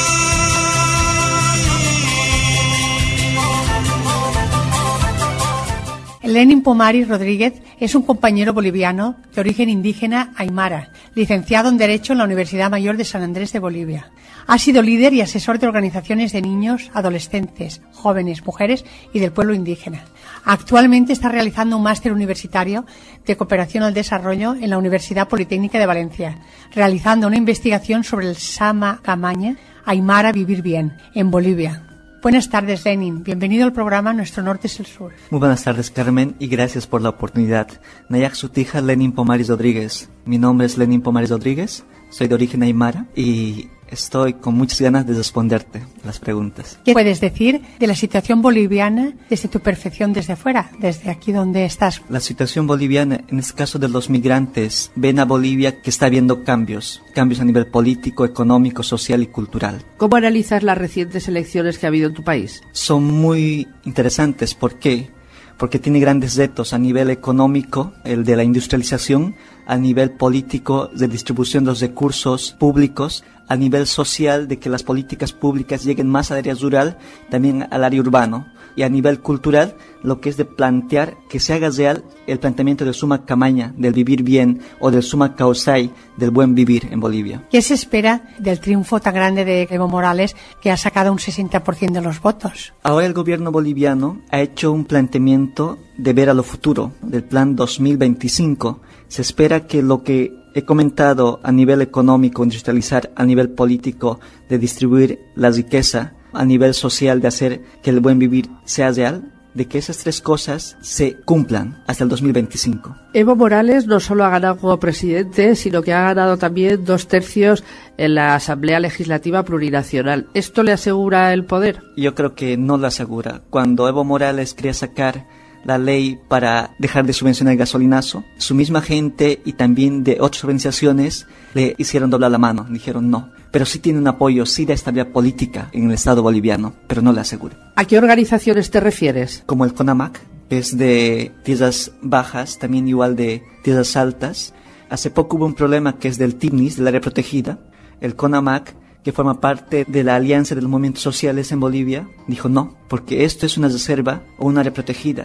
ir. Lenin Pomari Rodríguez es un compañero boliviano de origen indígena aymara, licenciado en Derecho en la Universidad Mayor de San Andrés de Bolivia. Ha sido líder y asesor de organizaciones de niños, adolescentes, jóvenes, mujeres y del pueblo indígena. Actualmente está realizando un máster universitario de cooperación al desarrollo en la Universidad Politécnica de Valencia, realizando una investigación sobre el Sama Camaña Aymara Vivir Bien en Bolivia. Buenas tardes, Lenin. Bienvenido al programa Nuestro Norte es el Sur. Muy buenas tardes, Carmen, y gracias por la oportunidad. Nayak Sutija Lenin Pomaris Rodríguez. Mi nombre es Lenin Pomaris Rodríguez, soy de origen aymara y estoy con muchas ganas de responderte las preguntas. ¿Qué puedes decir de la situación boliviana desde tu percepción desde fuera, desde aquí donde estás? La situación boliviana, en este caso de los migrantes, ven a Bolivia que está habiendo cambios, cambios a nivel político, económico, social y cultural. ¿Cómo analizas las recientes elecciones que ha habido en tu país? Son muy interesantes. ¿Por qué? Porque tiene grandes retos a nivel económico, el de la industrialización, a nivel político, de distribución de los recursos públicos, a nivel social, de que las políticas públicas lleguen más al área rural, también al área urbano, y a nivel cultural, lo que es de plantear que se haga real el planteamiento del Suma Camaña, del vivir bien, o del Suma Causay, del buen vivir en Bolivia. ¿Qué se espera del triunfo tan grande de Evo Morales, que ha sacado un sesenta por ciento de los votos? Ahora el gobierno boliviano ha hecho un planteamiento de ver a lo futuro, del plan dos mil veinticinco. Se espera que lo que he comentado a nivel económico, industrializar, a nivel político, de distribuir la riqueza, a nivel social, de hacer que el buen vivir sea real, de que esas tres cosas se cumplan hasta el dos mil veinticinco. Evo Morales no solo ha ganado como presidente, sino que ha ganado también dos tercios en la Asamblea Legislativa Plurinacional. ¿Esto le asegura el poder? Yo creo que no lo asegura. Cuando Evo Morales quería sacar la ley para dejar de subvencionar el gasolinazo, su misma gente y también de otras organizaciones le hicieron doblar la mano, dijeron no, pero sí tiene un apoyo, sí de estabilidad política en el Estado boliviano, pero no le asegura. ¿A qué organizaciones te refieres? Como el CONAMAC, que es de tierras bajas, también igual de tierras altas. Hace poco hubo un problema que es del TIMNIS, del área protegida. El CONAMAC, que forma parte de la Alianza de los Movimientos Sociales en Bolivia, dijo no, porque esto es una reserva o un área protegida.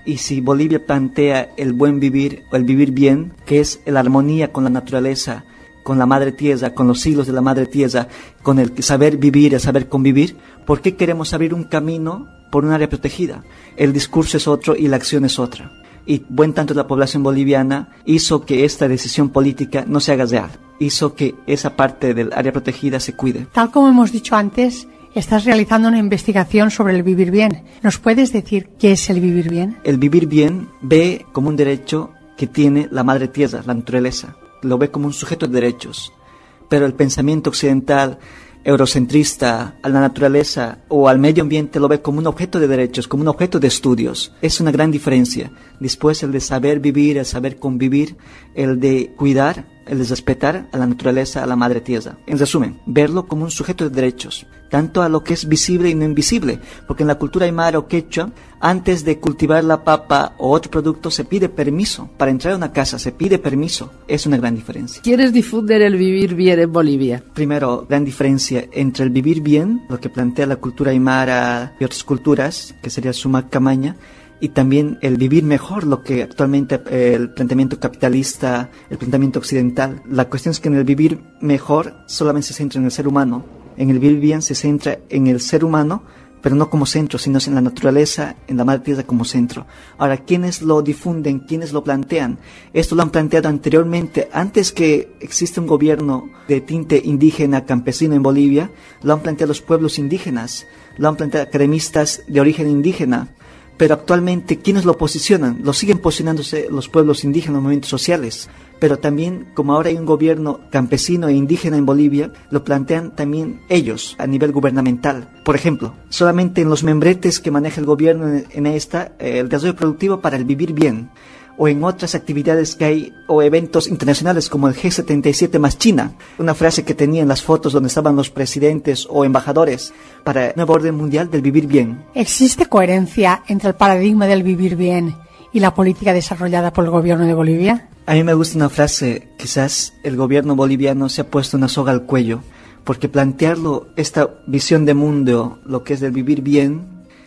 Y si Bolivia plantea el buen vivir o el vivir bien, que es la armonía con la naturaleza, con la madre tierra, con los siglos de la madre tierra, con el saber vivir, el saber convivir, ¿por qué queremos abrir un camino por un área protegida? El discurso es otro y la acción es otra. Y buen tanto la población boliviana hizo que esta decisión política no se haga real, hizo que esa parte del área protegida se cuide. Tal como hemos dicho antes, estás realizando una investigación sobre el vivir bien. ¿Nos puedes decir qué es el vivir bien? El vivir bien ve como un derecho que tiene la madre tierra, la naturaleza. Lo ve como un sujeto de derechos. Pero el pensamiento occidental, eurocentrista, a la naturaleza o al medio ambiente lo ve como un objeto de derechos, como un objeto de estudios. Es una gran diferencia. Después el de saber vivir, el saber convivir, el de cuidar, el de respetar a la naturaleza, a la madre tierra. En resumen, verlo como un sujeto de derechos, tanto a lo que es visible y no invisible, porque en la cultura aymara o quechua, antes de cultivar la papa o otro producto se pide permiso. Para entrar a una casa se pide permiso. Es una gran diferencia. ¿Quiénes difunden el vivir bien en Bolivia? Primero, gran diferencia entre el vivir bien, lo que plantea la cultura aymara y otras culturas, que sería Sumac Camaña, y también el vivir mejor, lo que actualmente eh, el planteamiento capitalista, el planteamiento occidental. La cuestión es que en el vivir mejor solamente se centra en el ser humano. En el vivir bien se centra en el ser humano, pero no como centro, sino en la naturaleza, en la madre tierra como centro. Ahora, ¿quiénes lo difunden? ¿Quiénes lo plantean? Esto lo han planteado anteriormente, antes que exista un gobierno de tinte indígena, campesino en Bolivia, lo han planteado los pueblos indígenas, lo han planteado academistas de origen indígena. Pero actualmente, ¿quiénes lo posicionan? Lo siguen posicionándose los pueblos indígenas, los movimientos sociales. Pero también, como ahora hay un gobierno campesino e indígena en Bolivia, lo plantean también ellos a nivel gubernamental. Por ejemplo, solamente en los membretes que maneja el gobierno en, en esta, eh, el desarrollo productivo para el vivir bien, o en otras actividades que hay, o eventos internacionales como el G setenta y siete más China, una frase que tenía en las fotos donde estaban los presidentes o embajadores para el nuevo orden mundial del vivir bien. ¿Existe coherencia entre el paradigma del vivir bien y la política desarrollada por el gobierno de Bolivia? A mí me gusta una frase, quizás el gobierno boliviano se ha puesto una soga al cuello, porque plantearlo, esta visión de mundo, lo que es del vivir bien,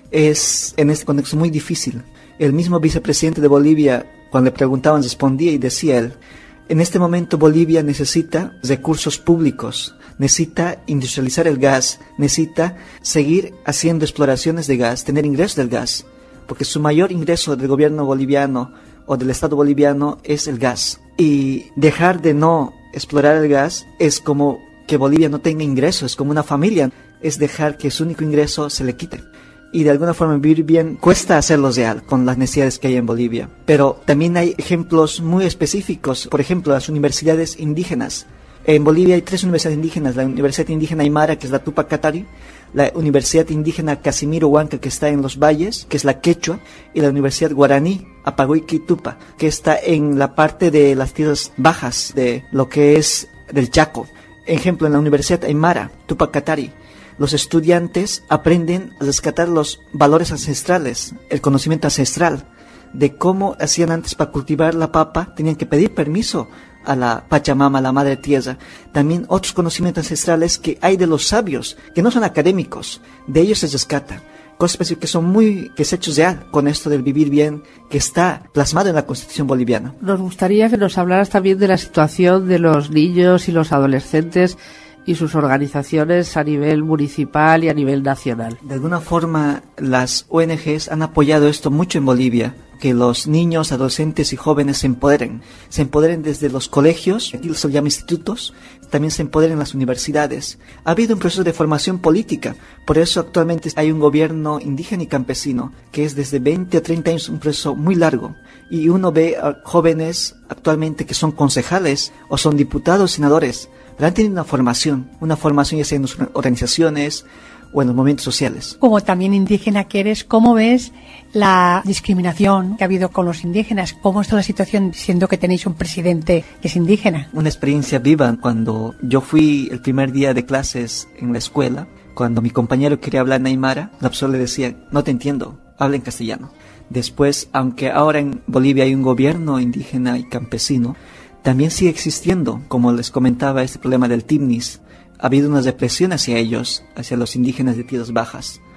es en este contexto muy difícil. El mismo vicepresidente de Bolivia, cuando le preguntaban, respondía y decía él, en este momento Bolivia necesita recursos públicos, necesita industrializar el gas, necesita seguir haciendo exploraciones de gas, tener ingresos del gas, porque su mayor ingreso del gobierno boliviano o del Estado boliviano es el gas. Y dejar de no explorar el gas es como que Bolivia no tenga ingresos, es como una familia, es dejar que su único ingreso se le quite. Y de alguna forma vivir bien cuesta hacerlo real con las necesidades que hay en Bolivia. Pero también hay ejemplos muy específicos, por ejemplo, las universidades indígenas. En Bolivia hay tres universidades indígenas, la Universidad Indígena Aymara, que es la Tupac Katari, la Universidad Indígena Casimiro Huanca, que está en los valles, que es la Quechua, y la Universidad Guaraní, Apaguiqui Tupa, que está en la parte de las tierras bajas de lo que es del Chaco. Ejemplo, en la Universidad Aymara, Tupac Katari, los estudiantes aprenden a rescatar los valores ancestrales, el conocimiento ancestral, de cómo hacían antes para cultivar la papa, tenían que pedir permiso a la Pachamama, a la Madre Tierra. También otros conocimientos ancestrales que hay de los sabios, que no son académicos, de ellos se rescata. Cosas que son muy, que se ha hecho real con esto del vivir bien, que está plasmado en la Constitución boliviana. Nos gustaría que nos hablaras también de la situación de los niños y los adolescentes y sus organizaciones a nivel municipal y a nivel nacional. De alguna forma, las O N Ges han apoyado esto mucho en Bolivia, que los niños, adolescentes y jóvenes se empoderen. Se empoderen desde los colegios, aquí se llama institutos, también se empoderen en las universidades. Ha habido un proceso de formación política, por eso actualmente hay un gobierno indígena y campesino, que es desde veinte a treinta años, un proceso muy largo. Y uno ve a jóvenes actualmente que son concejales o son diputados, senadores, pero han tenido una formación, una formación ya sea en las organizaciones o en los movimientos sociales. Como también indígena que eres, ¿cómo ves la discriminación que ha habido con los indígenas? ¿Cómo está la situación siendo que tenéis un presidente que es indígena? Una experiencia viva. Cuando yo fui el primer día de clases en la escuela, cuando mi compañero quería hablar en aymara, la profesora le decía, no te entiendo, habla en castellano. Después, aunque ahora en Bolivia hay un gobierno indígena y campesino, también sigue existiendo, como les comentaba, este problema del Timnis. Ha habido una represión hacia ellos, hacia los indígenas de tierras bajas.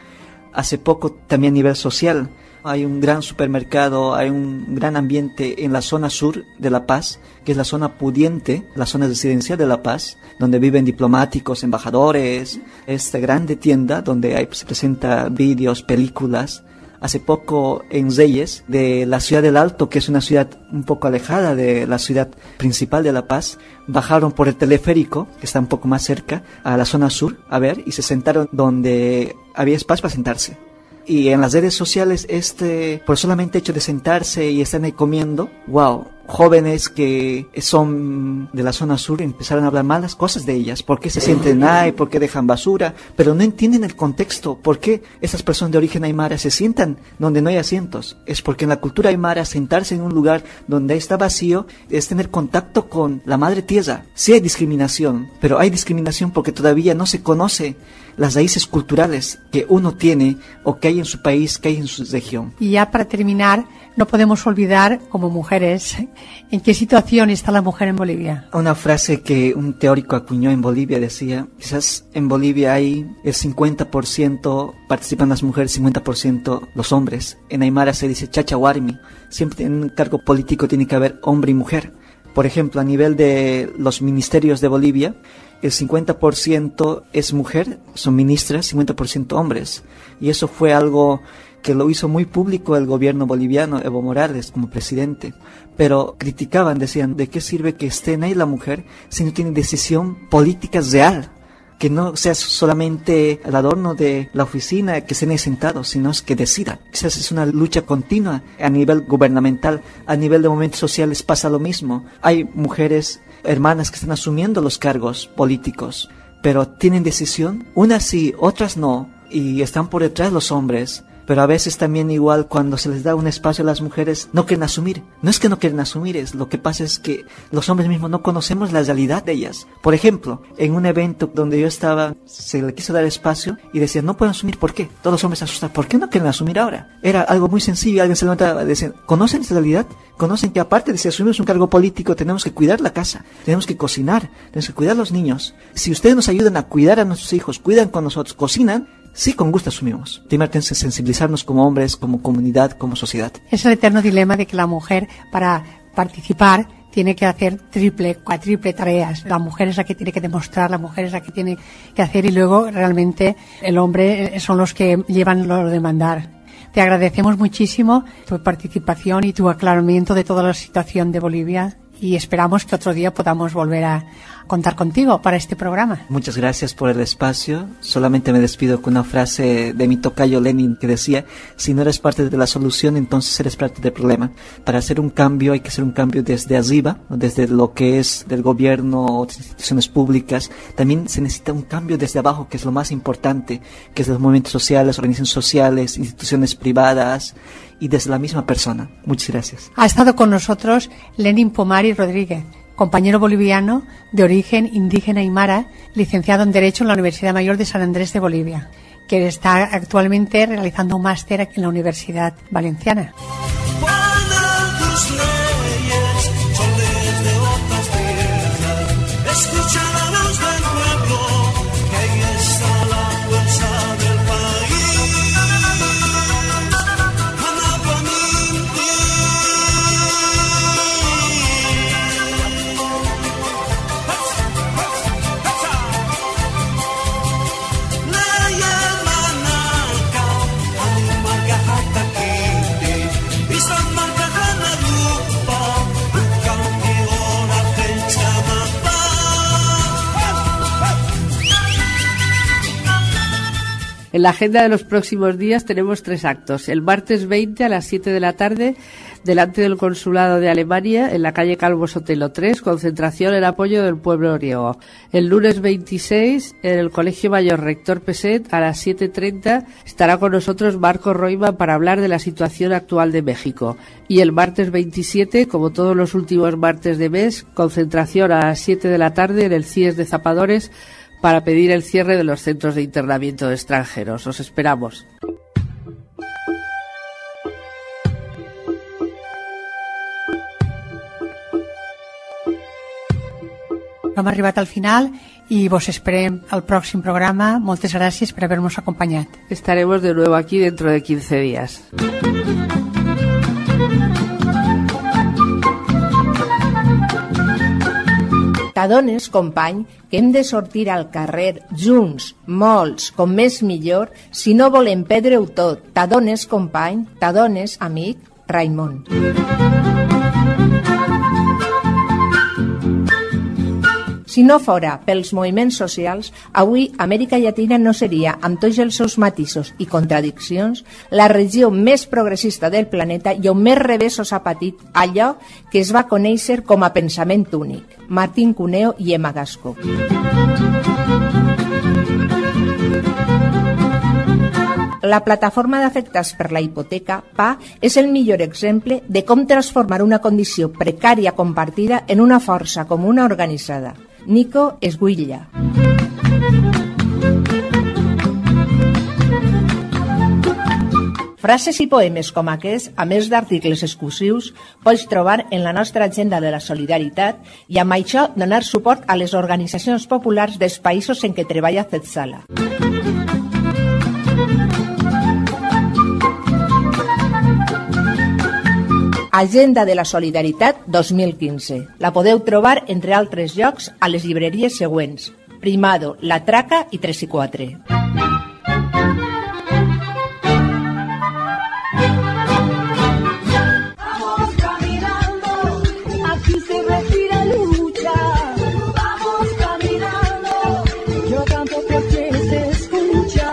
Hace poco también a nivel social. Hay un gran supermercado, hay un gran ambiente en la zona sur de La Paz, que es la zona pudiente, la zona residencial de La Paz, donde viven diplomáticos, embajadores. Esta grande tienda donde hay, se presenta vídeos, películas. Hace poco en Reyes, de la ciudad del Alto, que es una ciudad un poco alejada de la ciudad principal de La Paz, bajaron por el teleférico, que está un poco más cerca, a la zona sur, a ver, y se sentaron donde había espacio para sentarse. Y en las redes sociales, este, por solamente hecho de sentarse y estar ahí comiendo, wow, jóvenes que son de la zona sur empezaron a hablar malas cosas de ellas. ¿Por qué se sienten ahí? ¿Por qué dejan basura? Pero no entienden el contexto. ¿Por qué esas personas de origen aymara se sientan donde no hay asientos? Es porque en la cultura aymara sentarse en un lugar donde está vacío es tener contacto con la madre tierra. Sí hay discriminación, pero hay discriminación porque todavía no se conoce las raíces culturales que uno tiene o que hay en su país, que hay en su región. Y ya para terminar, no podemos olvidar, como mujeres, en qué situación está la mujer en Bolivia. Una frase que un teórico acuñó en Bolivia decía, quizás en Bolivia hay el cincuenta por ciento participan las mujeres, cincuenta por ciento los hombres. En aymara se dice chachahuarmi. Siempre en un cargo político tiene que haber hombre y mujer. Por ejemplo, a nivel de los ministerios de Bolivia, el cincuenta por ciento es mujer, son ministras, cincuenta por ciento hombres. Y eso fue algo que lo hizo muy público el gobierno boliviano, Evo Morales, como presidente. Pero criticaban, decían, ¿de qué sirve que esté ahí la mujer si no tiene decisión política real? Que no sea solamente el adorno de la oficina, que estén ahí sentados, sino es que decidan. Quizás es una lucha continua a nivel gubernamental, a nivel de movimientos sociales pasa lo mismo. Hay mujeres, hermanas que están asumiendo los cargos políticos, pero tienen decisión, unas sí, otras no, y están por detrás los hombres. Pero a veces también igual cuando se les da un espacio a las mujeres no quieren asumir. No es que no quieren asumir, es lo que pasa es que los hombres mismos no conocemos la realidad de ellas. Por ejemplo, en un evento donde yo estaba, se le quiso dar espacio y decían, no pueden asumir, ¿por qué? Todos los hombres asustados, ¿por qué no quieren asumir ahora? Era algo muy sencillo, alguien se levantaba y decía, ¿conocen esa realidad? ¿Conocen que aparte de si asumimos un cargo político tenemos que cuidar la casa, tenemos que cocinar, tenemos que cuidar a los niños? Si ustedes nos ayudan a cuidar a nuestros hijos, cuidan con nosotros, cocinan, sí, con gusto asumimos. Primero tenemos que sensibilizarnos como hombres, como comunidad, como sociedad. Es el eterno dilema de que la mujer, para participar, tiene que hacer triple, cuatriple tareas. La mujer es la que tiene que demostrar, la mujer es la que tiene que hacer y luego realmente el hombre son los que llevan lo de mandar. Te agradecemos muchísimo tu participación y tu aclaramiento de toda la situación de Bolivia y esperamos que otro día podamos volver a contar contigo para este programa. Muchas gracias por el espacio. Solamente me despido con una frase de mi tocayo Lenin que decía, si no eres parte de la solución, entonces eres parte del problema. Para hacer un cambio hay que hacer un cambio desde arriba, desde lo que es del gobierno o de instituciones públicas. También se necesita un cambio desde abajo, que es lo más importante, que es de los movimientos sociales, organizaciones sociales, instituciones privadas y desde la misma persona. Muchas gracias. Ha estado con nosotros Lenin Pomari Rodríguez, compañero boliviano de origen indígena aymara, licenciado en Derecho en la Universidad Mayor de San Andrés de Bolivia, que está actualmente realizando un máster aquí en la Universidad Valenciana. En la agenda de los próximos días tenemos tres actos. El martes veinte a las siete de la tarde, delante del Consulado de Alemania, en la calle Calvo Sotelo tres, concentración en apoyo del pueblo griego. El lunes veintiséis, en el Colegio Mayor Rector Peset, a las siete treinta, estará con nosotros Marco Roima para hablar de la situación actual de México. Y el martes veintisiete, como todos los últimos martes de mes, concentración a las siete de la tarde en el C I E S de Zapadores, para pedir el cierre de los centros de internamiento de extranjeros. Os esperamos. Hem arribat al final i vos esperem al pròxim programa. Moltes gràcies per haver-nos acompanyat. Estaremos de nuevo aquí dentro de quince días. T'adones, company, que hem de sortir al carrer junts, molts, com més millor, si no volem perdre-ho tot. T'adones, company, t'adones, amic, Raimon. Si no fora pels moviments socials, avui Amèrica Llatina no seria, amb tots els seus matisos i contradiccions, la regió més progressista del planeta i on més revessos ha patit allò que es va conèixer com a pensament únic. Martín Cuneo i Emma Gasco. La plataforma d'afectats per la hipoteca, P A, és el millor exemple de com transformar una condició precària compartida en una força comuna organitzada. Nico Esguilla. Frases i poemes com aquests, a més d'articles exclusius, pots trobar en la nostra agenda de la solidaritat i amb això donar suport a les organitzacions populars dels països en què treballa Zetsala. Agenda de la Solidaritat dos mil quinze. La podeu trobar, entre altres llocs, a les llibreries següents: Primado, La Traca i tres i quatre. Vamos caminando, aquí se respira lucha. Vamos caminando, yo canto porque se escucha.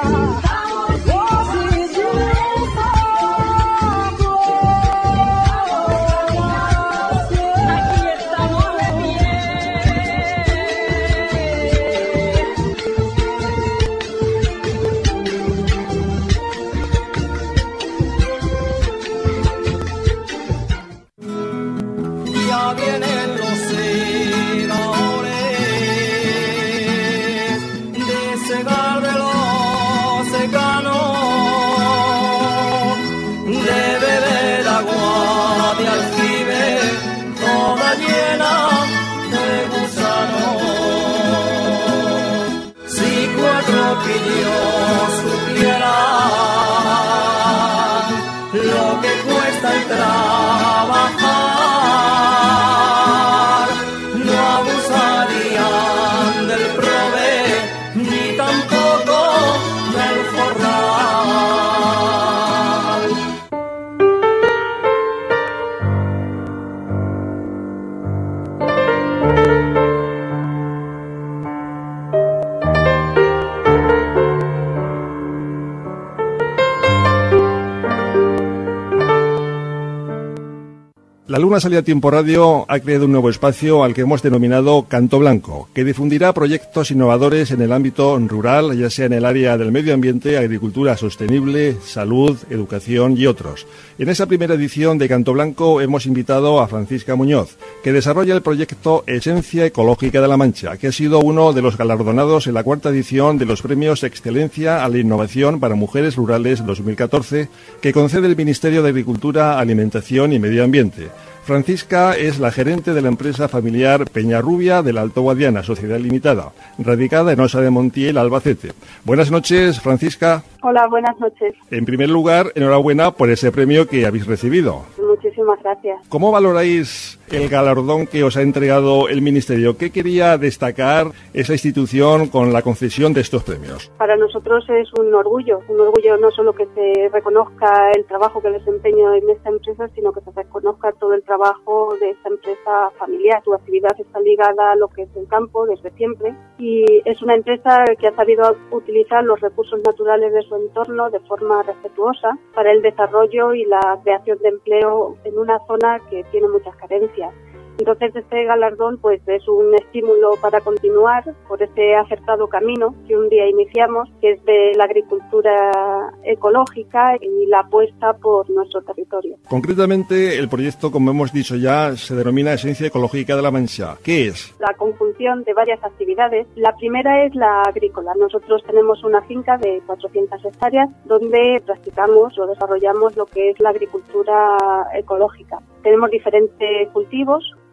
Que Dios supiera lo que cuesta el trabajar, no abusarían del prove ni tampoco del jornal. La Luna Sale a Tiempo Radio ha creado un nuevo espacio al que hemos denominado Canto Blanco, que difundirá proyectos innovadores en el ámbito rural, ya sea en el área del medio ambiente, agricultura sostenible, salud, educación y otros. En esa primera edición de Canto Blanco hemos invitado a Francisca Muñoz, que desarrolla el proyecto Esencia Ecológica de la Mancha, que ha sido uno de los galardonados en la cuarta edición de los Premios Excelencia a la Innovación para Mujeres Rurales dos mil catorce, que concede el Ministerio de Agricultura, Alimentación y Medio Ambiente. Francisca es la gerente de la empresa familiar Peñarrubia de la Alto Guadiana, Sociedad Limitada, radicada en Osa de Montiel, Albacete. Buenas noches, Francisca. Hola, buenas noches. En primer lugar, enhorabuena por ese premio que habéis recibido. Muchísimas gracias. ¿Cómo valoráis el galardón que os ha entregado el Ministerio? ¿Qué quería destacar esa institución con la concesión de estos premios? Para nosotros es un orgullo, un orgullo no solo que se reconozca el trabajo que desempeño en esta empresa, sino que se reconozca todo el trabajo de esta empresa familiar. Su actividad está ligada a lo que es el campo desde siempre y es una empresa que ha sabido utilizar los recursos naturales de su entorno de forma respetuosa para el desarrollo y la creación de empleo en una zona que tiene muchas carencias. Entonces este galardón pues es un estímulo para continuar por ese acertado camino que un día iniciamos, que es de la agricultura ecológica y la apuesta por nuestro territorio. Concretamente, el proyecto, como hemos dicho ya, se denomina Esencia Ecológica de la Mancha. ¿Qué es? La conjunción de varias actividades. La primera es la agrícola. Nosotros tenemos una finca de cuatrocientas hectáreas donde practicamos o desarrollamos lo que es la agricultura ecológica. Tenemos diferentes cultivos,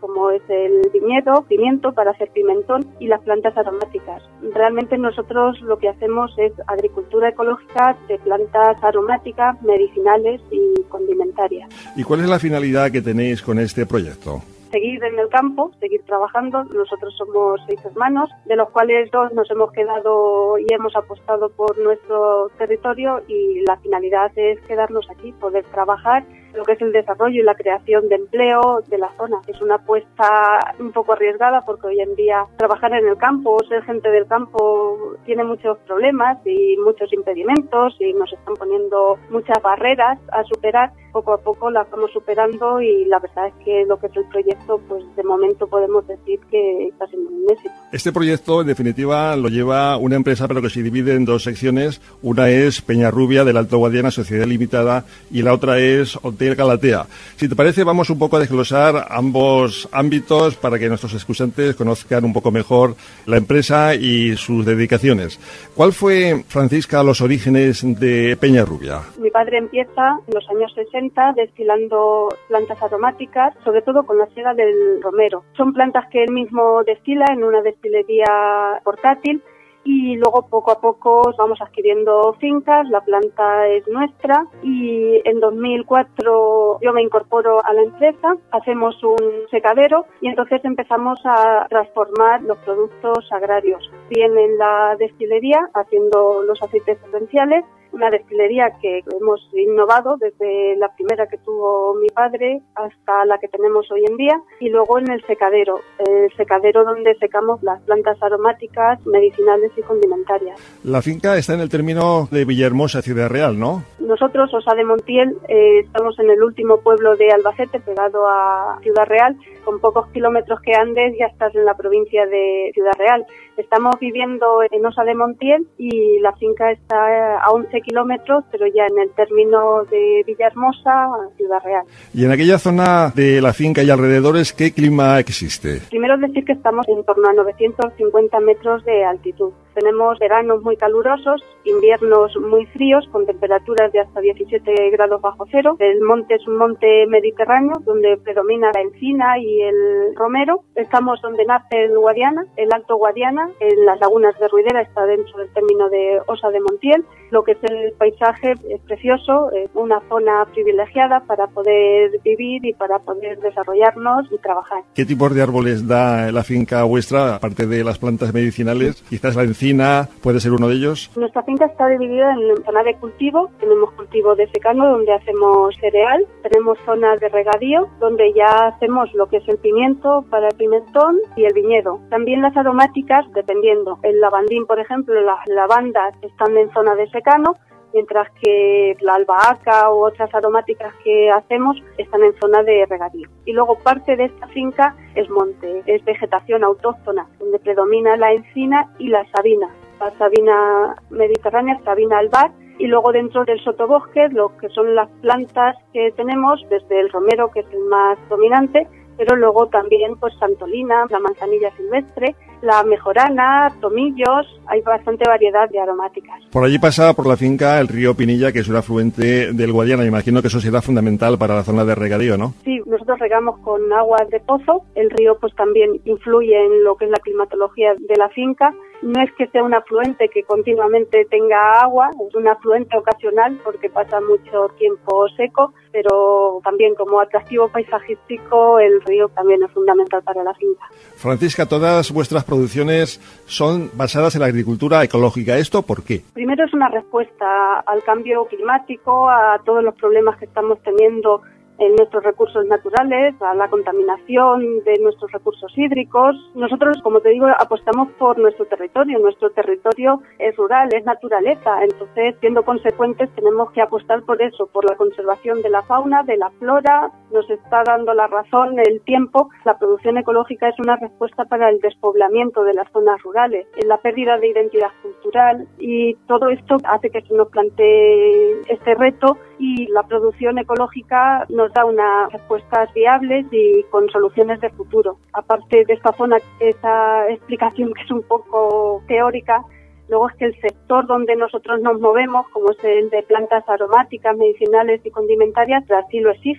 como es el viñedo, pimiento para hacer pimentón y las plantas aromáticas. Realmente nosotros lo que hacemos es agricultura ecológica de plantas aromáticas, medicinales y condimentarias. ¿Y cuál es la finalidad que tenéis con este proyecto? Seguir en el campo, seguir trabajando. Nosotros somos seis hermanos, de los cuales dos nos hemos quedado y hemos apostado por nuestro territorio, y la finalidad es quedarnos aquí, poder trabajar lo que es el desarrollo y la creación de empleo de la zona. Es una apuesta un poco arriesgada porque hoy en día trabajar en el campo, ser gente del campo, tiene muchos problemas y muchos impedimentos y nos están poniendo muchas barreras a superar. Poco a poco las vamos superando y la verdad es que lo que es el proyecto, pues de momento podemos decir que está siendo un éxito. Este proyecto, en definitiva, lo lleva una empresa, pero que se divide en dos secciones. Una es Peñarrubia del Alto Guadiana, Sociedad Limitada, y la otra es Hotel Galatea. Si te parece, vamos un poco a desglosar ambos ámbitos para que nuestros escuchantes conozcan un poco mejor la empresa y sus dedicaciones. ¿Cuál fue, Francisca, los orígenes de Peñarrubia? Mi padre empieza en los años sesenta destilando plantas aromáticas, sobre todo con la siega del romero. Son plantas que él mismo destila en una destilería portátil, y luego poco a poco vamos adquiriendo fincas, la planta es nuestra, y en dos mil cuatro yo me incorporo a la empresa, hacemos un secadero y entonces empezamos a transformar los productos agrarios. Bien en la destilería, haciendo los aceites esenciales, una destilería que hemos innovado desde la primera que tuvo mi padre hasta la que tenemos hoy en día, y luego en el secadero, el secadero donde secamos las plantas aromáticas, medicinales y condimentarias. La finca está en el término de Villahermosa, Ciudad Real, ¿no? Nosotros, Osa de Montiel, eh, estamos en el último pueblo de Albacete, pegado a Ciudad Real. Con pocos kilómetros que andes ya estás en la provincia de Ciudad Real. Estamos viviendo en Osa de Montiel y la finca está a once kilómetros, pero ya en el término de Villahermosa, Ciudad Real. Y en aquella zona de la finca y alrededores, ¿qué clima existe? Primero decir que estamos en torno a novecientos cincuenta metros de altitud. Tenemos veranos muy calurosos, inviernos muy fríos, con temperaturas de hasta diecisiete grados bajo cero. El monte es un monte mediterráneo, donde predomina la encina y el romero. Estamos donde nace el Guadiana, el Alto Guadiana, en las lagunas de Ruidera, está dentro del término de Osa de Montiel. Lo que es el paisaje es precioso, es una zona privilegiada para poder vivir y para poder desarrollarnos y trabajar. ¿Qué tipos de árboles da la finca vuestra, aparte de las plantas medicinales? Quizás la encina puede ser uno de ellos. Nuestra finca está dividida en zona de cultivo. Tenemos cultivo de secano, donde hacemos cereal. Tenemos zona de regadío, donde ya hacemos lo que es el pimiento para el pimentón y el viñedo. También las aromáticas, dependiendo. El lavandín, por ejemplo, las lavandas están en zona de secano, mientras que la albahaca u otras aromáticas que hacemos están en zona de regadío. Y luego parte de esta finca es monte, es vegetación autóctona, donde predomina la encina y la sabina. La sabina mediterránea, sabina albar, y luego dentro del sotobosque, lo que son las plantas que tenemos, desde el romero, que es el más dominante, pero luego también pues santolina, la manzanilla silvestre, la mejorana, tomillos, hay bastante variedad de aromáticas. Por allí pasa por la finca el río Pinilla, que es un afluente del Guadiana. Me imagino que eso será fundamental para la zona de regadío, ¿no? Sí, nosotros regamos con agua de pozo. El río pues también influye en lo que es la climatología de la finca. No es que sea un afluente que continuamente tenga agua, es un afluente ocasional porque pasa mucho tiempo seco, pero también como atractivo paisajístico el río también es fundamental para la finca. Francisca, todas vuestras producciones son basadas en la agricultura ecológica. ¿Esto por qué? Primero es una respuesta al cambio climático, a todos los problemas que estamos teniendo en nuestros recursos naturales, a la contaminación de nuestros recursos hídricos. Nosotros, como te digo, apostamos por nuestro territorio. Nuestro territorio es rural, es naturaleza. Entonces, siendo consecuentes, tenemos que apostar por eso, por la conservación de la fauna, de la flora. Nos está dando la razón el tiempo. La producción ecológica es una respuesta para el despoblamiento de las zonas rurales, en la pérdida de identidad cultural, y todo esto hace que se nos plantee este reto, y la producción ecológica nos da unas respuestas viables y con soluciones de futuro. Aparte de esta zona, esa explicación que es un poco teórica, luego es que el sector donde nosotros nos movemos, como es el de plantas aromáticas, medicinales y condimentarias, así lo exige.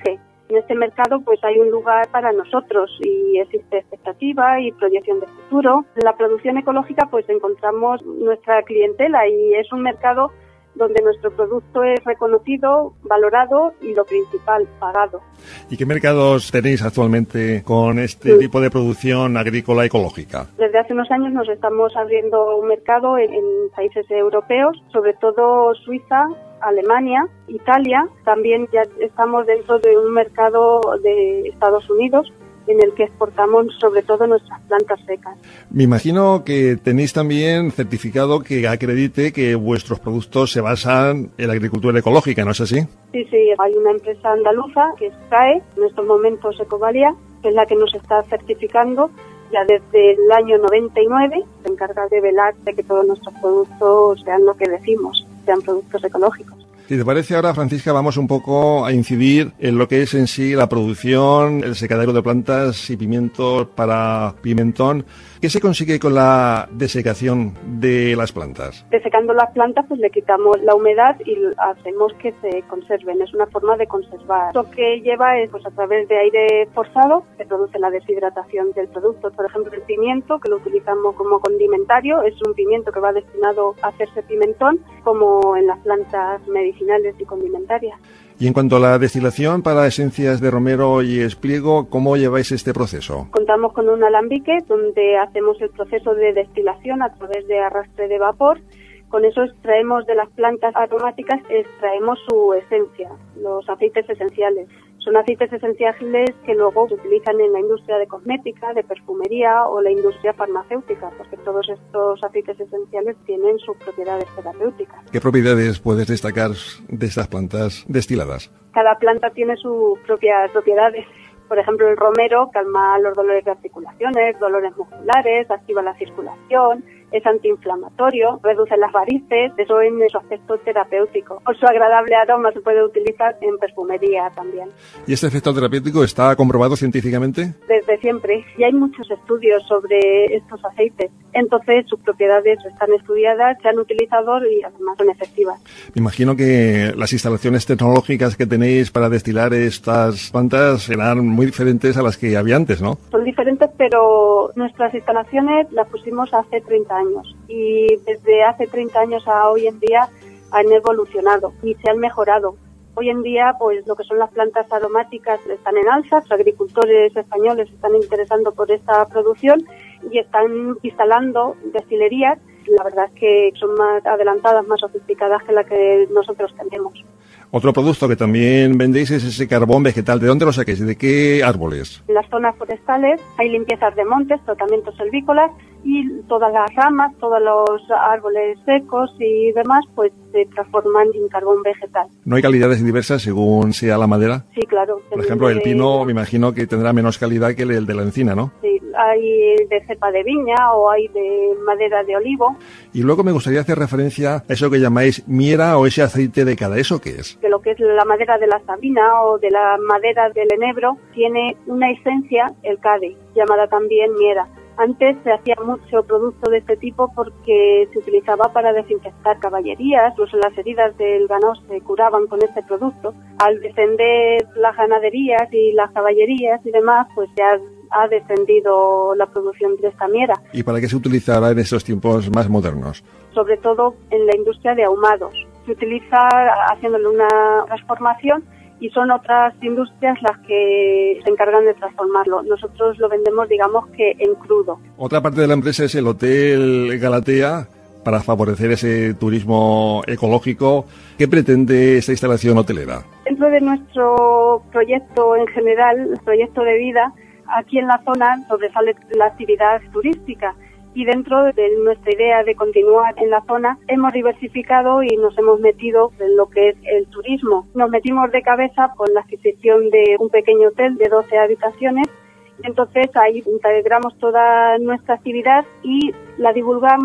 En este mercado pues hay un lugar para nosotros y existe expectativa y proyección de futuro. En la producción ecológica pues encontramos nuestra clientela y es un mercado donde nuestro producto es reconocido, valorado y lo principal, pagado. ¿Y qué mercados tenéis actualmente con este sí. tipo de producción agrícola ecológica? Desde hace unos años nos estamos abriendo un mercado en, en países europeos, sobre todo Suiza, Alemania, Italia. También ya estamos dentro de un mercado de Estados Unidos, en el que exportamos sobre todo nuestras plantas secas. Me imagino que tenéis también certificado que acredite que vuestros productos se basan en la agricultura ecológica, ¿no es así? Sí, sí, hay una empresa andaluza que es C A E, en estos momentos Ecovalia, que es la que nos está certificando ya desde el año noventa y nueve, se encarga de velar de que todos nuestros productos sean lo que decimos, sean productos ecológicos. Si te parece ahora, Francisca, vamos un poco a incidir en lo que es en sí la producción, el secadero de plantas y pimientos para pimentón. ¿Qué se consigue con la desecación de las plantas? Desecando las plantas, pues le quitamos la humedad y hacemos que se conserven. Es una forma de conservar. Lo que lleva es, pues a través de aire forzado, se produce la deshidratación del producto. Por ejemplo, el pimiento, que lo utilizamos como condimentario, es un pimiento que va destinado a hacerse pimentón, como en las plantas medicinales y condimentarias. Y en cuanto a la destilación para esencias de romero y espliego, ¿cómo lleváis este proceso? Contamos con un alambique donde hacemos el proceso de destilación a través de arrastre de vapor. Con eso extraemos de las plantas aromáticas, extraemos su esencia, los aceites esenciales. Son aceites esenciales que luego se utilizan en la industria de cosmética, de perfumería o la industria farmacéutica, porque todos estos aceites esenciales tienen sus propiedades terapéuticas. ¿Qué propiedades puedes destacar de estas plantas destiladas? Cada planta tiene sus propias propiedades. Por ejemplo, el romero calma los dolores de articulaciones, dolores musculares, activa la circulación, es antiinflamatorio, reduce las varices, eso en su aspecto terapéutico. Por su agradable aroma se puede utilizar en perfumería también. ¿Y este efecto terapéutico está comprobado científicamente? Desde siempre. Y hay muchos estudios sobre estos aceites. Entonces, sus propiedades están estudiadas, se han utilizado y además son efectivas. Me imagino que las instalaciones tecnológicas que tenéis para destilar estas plantas serán muy diferentes a las que había antes, ¿no? Son diferentes, pero nuestras instalaciones las pusimos hace treinta años. Y desde hace treinta años a hoy en día han evolucionado y se han mejorado. Hoy en día, pues lo que son las plantas aromáticas están en alza, los agricultores españoles se están interesando por esta producción y están instalando destilerías. La verdad es que son más adelantadas, más sofisticadas que la que nosotros tenemos. Otro producto que también vendéis es ese carbón vegetal. ¿De dónde lo saquéis? ¿De qué árboles? En las zonas forestales hay limpiezas de montes, tratamientos silvícolas y todas las ramas, todos los árboles secos y demás, pues se transforman en carbón vegetal. ¿No hay calidades diversas según sea la madera? Sí, claro. Por ejemplo, el pino me imagino que tendrá menos calidad que el de la encina, ¿no? Sí, hay de cepa de viña o hay de madera de olivo. Y luego me gustaría hacer referencia a eso que llamáis miera o ese aceite de cada. ¿Eso qué es? Que lo que es la madera de la sabina o de la madera del enebro tiene una esencia, el cade, llamada también miera. Antes se hacía mucho producto de este tipo porque se utilizaba para desinfectar caballerías, incluso las heridas del ganado se curaban con este producto. Al descender las ganaderías y las caballerías y demás, pues ya ha descendido la producción de esta miera. ¿Y para qué se utilizará en estos tiempos más modernos? Sobre todo en la industria de ahumados. Se utiliza haciéndole una transformación y son otras industrias las que se encargan de transformarlo. Nosotros lo vendemos, digamos, que en crudo. Otra parte de la empresa es el Hotel Galatea, para favorecer ese turismo ecológico. ¿Qué pretende esta instalación hotelera? Dentro de nuestro proyecto en general, el proyecto de vida, aquí en la zona sobresale la actividad turística. Y dentro de nuestra idea de continuar en la zona, hemos diversificado y nos hemos metido en lo que es el turismo. Nos metimos de cabeza con la adquisición de un pequeño hotel de doce habitaciones. Entonces ahí integramos toda nuestra actividad y la divulgamos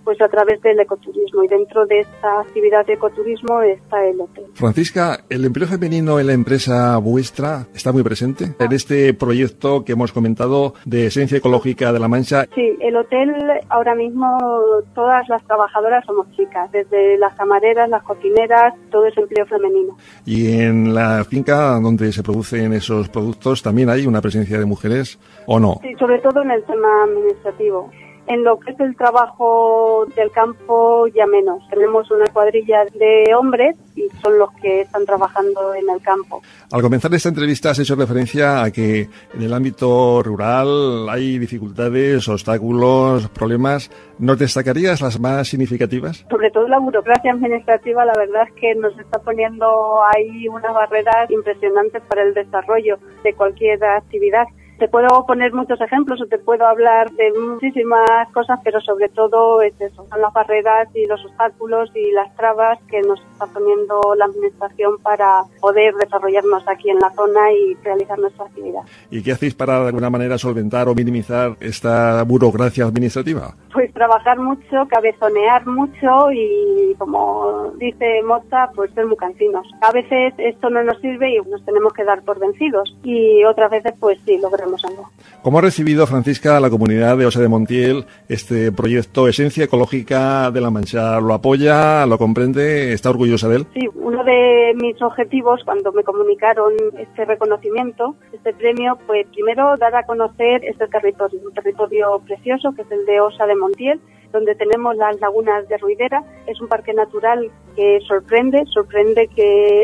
pues a través del ecoturismo, y dentro de esta actividad de ecoturismo está el hotel. Francisca, ¿el empleo femenino en la empresa vuestra está muy presente en este proyecto que hemos comentado de Esencia Ecológica de La Mancha? Sí, el hotel ahora mismo todas las trabajadoras somos chicas, desde las camareras, las cocineras, todo es empleo femenino. ¿Y en la finca donde se producen esos productos también hay una presencia de mujeres o no? Sí, sobre todo en el tema administrativo. En lo que es el trabajo del campo ya menos. Tenemos una cuadrilla de hombres y son los que están trabajando en el campo. Al comenzar esta entrevista has hecho referencia a que en el ámbito rural hay dificultades, obstáculos, problemas. ¿Nos destacarías las más significativas? Sobre todo la burocracia administrativa, la verdad es que nos está poniendo ahí unas barreras impresionantes para el desarrollo de cualquier actividad. Te puedo poner muchos ejemplos o te puedo hablar de muchísimas cosas, pero sobre todo es eso, son las barreras y los obstáculos y las trabas que nos está poniendo la administración para poder desarrollarnos aquí en la zona y realizar nuestra actividad. ¿Y qué hacéis para de alguna manera solventar o minimizar esta burocracia administrativa? Pues trabajar mucho, cabezonear mucho y, como dice Mozart, pues ser muy cansinos. A veces esto no nos sirve y nos tenemos que dar por vencidos, y otras veces pues sí, logramos algo. ¿Cómo ha recibido, Francisca, la comunidad de Osa de Montiel este proyecto Esencia Ecológica de La Mancha? ¿Lo apoya, lo comprende, está orgullosa de él? Sí, uno de mis objetivos cuando me comunicaron este reconocimiento, este premio, pues primero dar a conocer este territorio, un territorio precioso que es el de Osa de Montiel, donde tenemos las lagunas de Ruidera. Es un parque natural que sorprende, sorprende que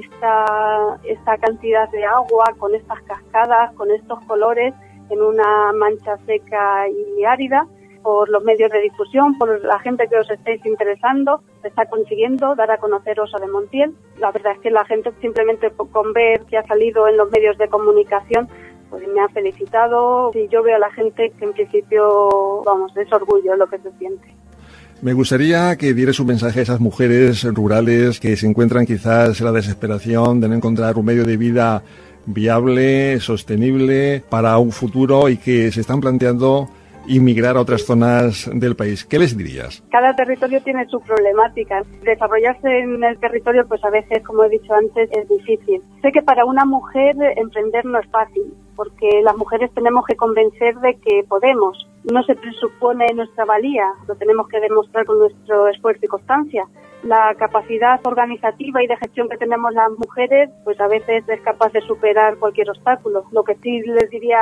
exista esta cantidad de agua, con estas cascadas, con estos colores, en una mancha seca y árida. Por los medios de difusión, por la gente que os estáis interesando, se está consiguiendo dar a conocer Osa de Montiel. La verdad es que la gente, simplemente con ver que ha salido en los medios de comunicación, pues me ha felicitado, y yo veo a la gente que en principio, vamos, es orgullo lo que se siente. Me gustaría que dieras un mensaje a esas mujeres rurales que se encuentran quizás en la desesperación de no encontrar un medio de vida viable, sostenible para un futuro, y que se están planteando inmigrar a otras zonas del país. ¿Qué les dirías? Cada territorio tiene su problemática. Desarrollarse en el territorio, pues a veces, como he dicho antes, es difícil. Sé que para una mujer emprender no es fácil, porque las mujeres tenemos que convencer de que podemos. No se presupone nuestra valía, lo tenemos que demostrar con nuestro esfuerzo y constancia. La capacidad organizativa y de gestión que tenemos las mujeres, pues a veces es capaz de superar cualquier obstáculo. Lo que sí les diría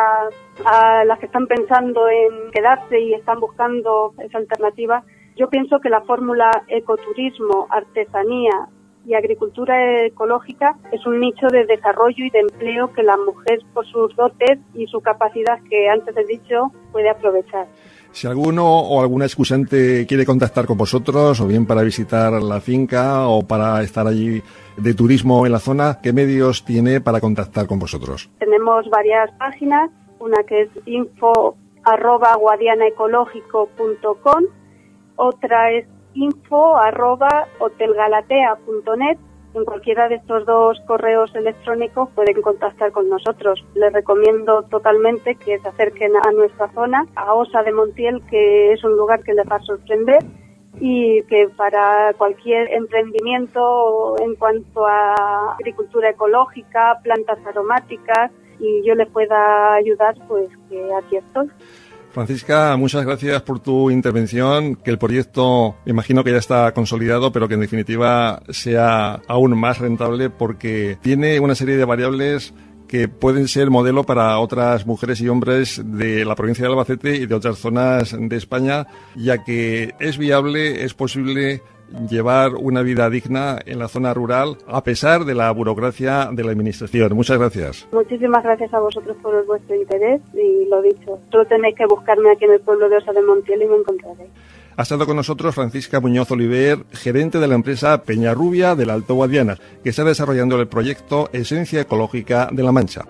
a las que están pensando en quedarse y están buscando esa alternativa, yo pienso que la fórmula ecoturismo, artesanía y agricultura ecológica es un nicho de desarrollo y de empleo que la mujer, por sus dotes y su capacidad que antes he dicho, puede aprovechar. Si alguno o alguna excusante quiere contactar con vosotros, o bien para visitar la finca o para estar allí de turismo en la zona, ¿qué medios tiene para contactar con vosotros? Tenemos varias páginas, una que es info arroba guadianaecológico punto com, otra es info arroba hotelgalatea punto net. En cualquiera de estos dos correos electrónicos pueden contactar con nosotros. Les recomiendo totalmente que se acerquen a nuestra zona, a Osa de Montiel, que es un lugar que les va a sorprender, y que para cualquier emprendimiento en cuanto a agricultura ecológica, plantas aromáticas, y yo les pueda ayudar, pues que aquí estoy. Francisca, muchas gracias por tu intervención, que el proyecto, me imagino que ya está consolidado, pero que en definitiva sea aún más rentable, porque tiene una serie de variables que pueden ser modelo para otras mujeres y hombres de la provincia de Albacete y de otras zonas de España, ya que es viable, es posible llevar una vida digna en la zona rural a pesar de la burocracia de la administración. Muchas gracias. Muchísimas gracias a vosotros por vuestro interés, y lo dicho, solo tenéis que buscarme aquí en el pueblo de Osa de Montiel y me encontraréis. Ha estado con nosotros Francisca Muñoz Oliver, gerente de la empresa Peñarrubia del Alto Guadiana, que está desarrollando el proyecto Esencia Ecológica de La Mancha.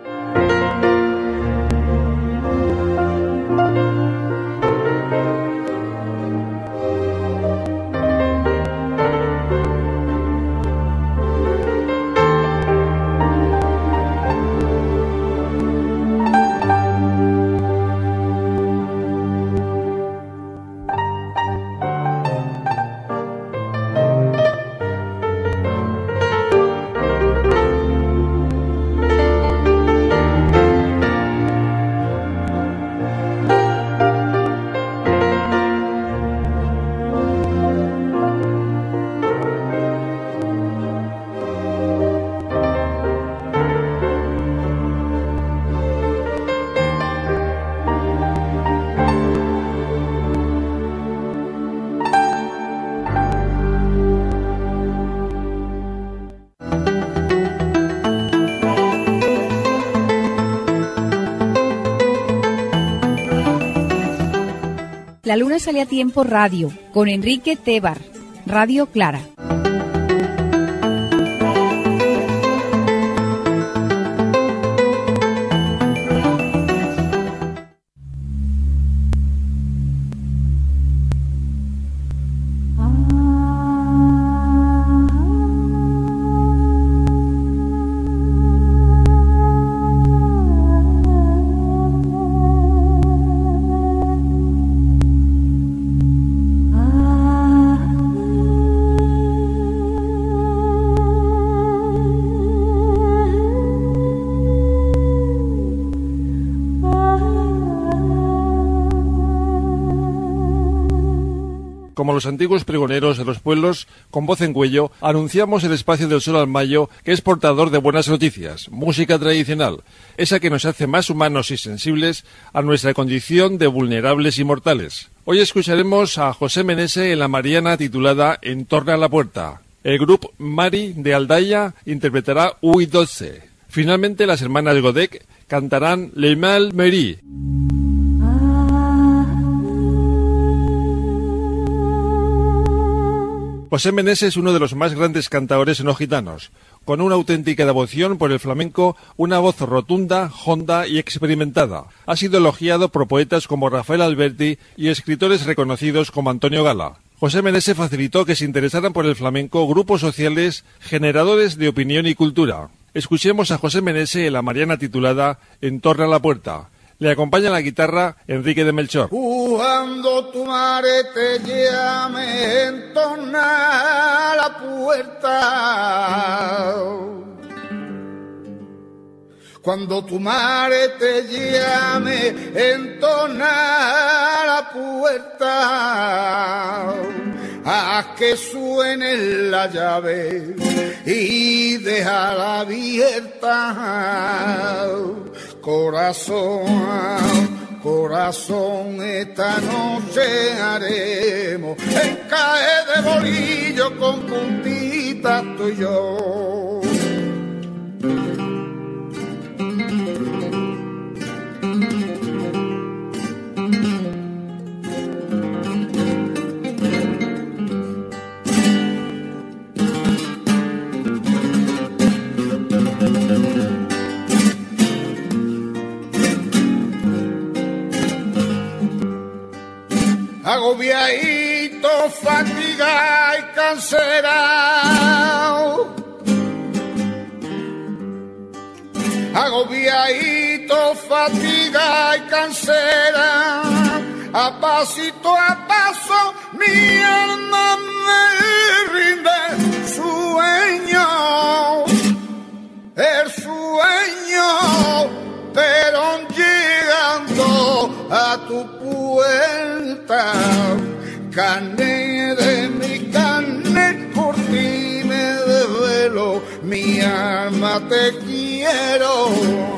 La Luna Sale a Tiempo Radio, con Enrique Tebar, Radio Clara. Como los antiguos pregoneros de los pueblos, con voz en cuello, anunciamos el espacio del Sol al Mayo, que es portador de buenas noticias, música tradicional, esa que nos hace más humanos y sensibles a nuestra condición de vulnerables y mortales. Hoy escucharemos a José Menese en la mariana titulada En torno a la puerta. El grupo Mari de Aldaya interpretará Ui doce. Finalmente, las hermanas Godec cantarán Le Mal Meri. José Menese es uno de los más grandes cantaores no gitanos, con una auténtica devoción por el flamenco, una voz rotunda, honda y experimentada. Ha sido elogiado por poetas como Rafael Alberti y escritores reconocidos como Antonio Gala. José Menese facilitó que se interesaran por el flamenco grupos sociales generadores de opinión y cultura. Escuchemos a José Menese en la mariana titulada En torno a la puerta. Le acompaña en la guitarra Enrique de Melchor. Cuando tu madre te llame, entona la puerta. Cuando tu madre te llame, entona la puerta. Haz que suene la llave y déjala abierta. Corazón, corazón, esta noche haremos encaje de bolillo con puntitas tú y yo. Agobiadito, fatiga y canserao. Agobiadito, fatiga y cansera. A pasito a paso mi alma me rinde sueño. El sueño, pero llegando a tu puerta, carne de mi carne, por ti me desvelo, mi alma te quiero.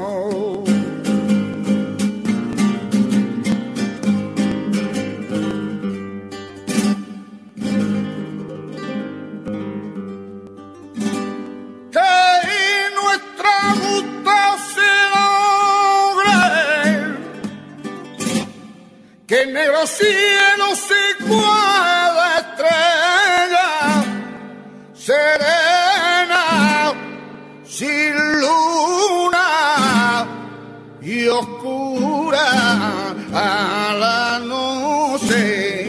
Que el negro cielo se cuadra estrella serena, sin luna y oscura a la noche.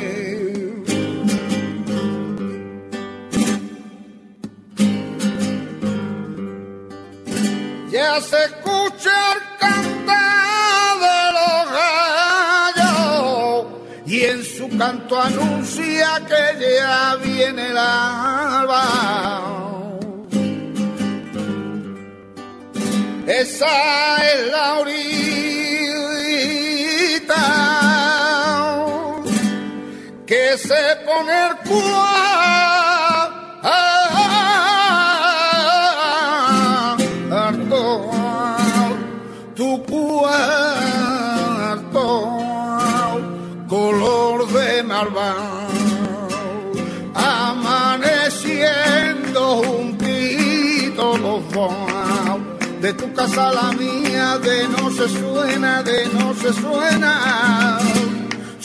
Ya se escucha el cantar de los gallos y en su canto anuncia que ya viene el alba. Esa es la horita que se pone el cuarto, tu cuarto, color de malvado, amaneciendo juntito los dos. De tu casa a la mía, de no se suena, de no se suena.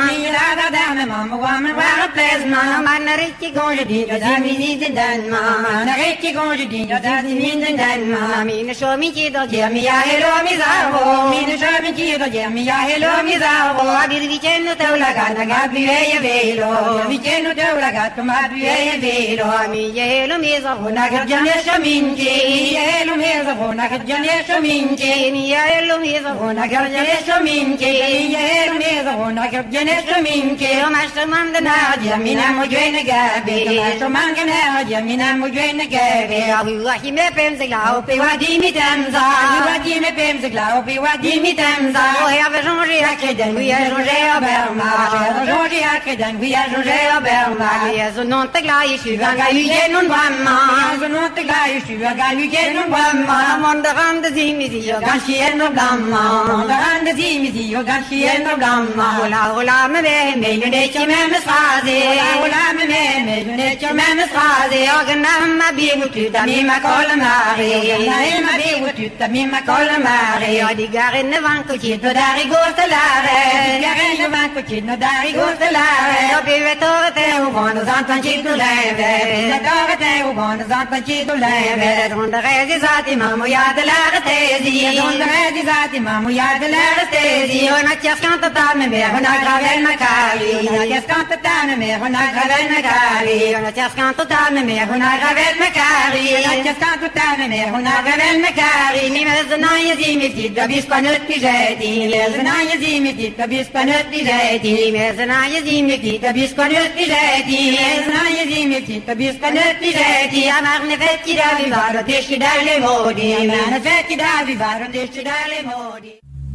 da da da mama woman well please mama man rikki gonje di da mi ni den mama na rikki gonje di da mi ni den mama mi ne sho mi ki do je mi ya hello mi zavo mi ne sho mi ki do je mi ya hello mi zavo adir vicendo te la gana gabi e velo vicendo te la gatta ma e velo mi hello mi zavo na gajane shaminki hello mi zavo na gajane shaminki mi hello mi zavo na gajane shaminki hello mi zavo na gajane shaminki ma shamanda na jamina mo jene gabi ma manga na jamina mo jene gabi wahi me pensa lao pe wadi mi tamza wadi me pensa lao pe wadi mi tamza o ya vejonje akedan we are jonje aberma jonje akedan we are jonje aberma ya zo non te glai shi vanga ye non mamma zo non te glai shi vanga ye non mamma monda gande zimi di yo gashi no blamma monda gande zimi di yo gashi no blamma ola ola me me me ne che me me sade ola me me me ne che me me sade ogna ma bi mutu da mi ma kola mare na ma bi mutu da mi ma kola mare o di gare ne vanco ci do dari gostelare gare ne vanco ci no dari gostelare o bi veto te u buono zantan ci do leve ne dove te u buono zantan ci do leve donde rezi zati mamo ya de la tesi donde rezi zati mamo ya de la tesi o na ci scanta ta me me na gravel na cali na ci scanta ta me me na gravel na cali na ci scanta ta me me na gravel na cali na ci scanta ta me me na gravel na cali mi me zna yezi mi ti da bispanut ti jeti mi zna yezi mi ti da bispanut ti jeti mi zna yezi mi ti da bispanut ti jeti mi zna yezi mi ti da bispanut ti jeti amar ne vecchi da vivaro desci dalle modi ne vecchi da vivaro desci dalle modi.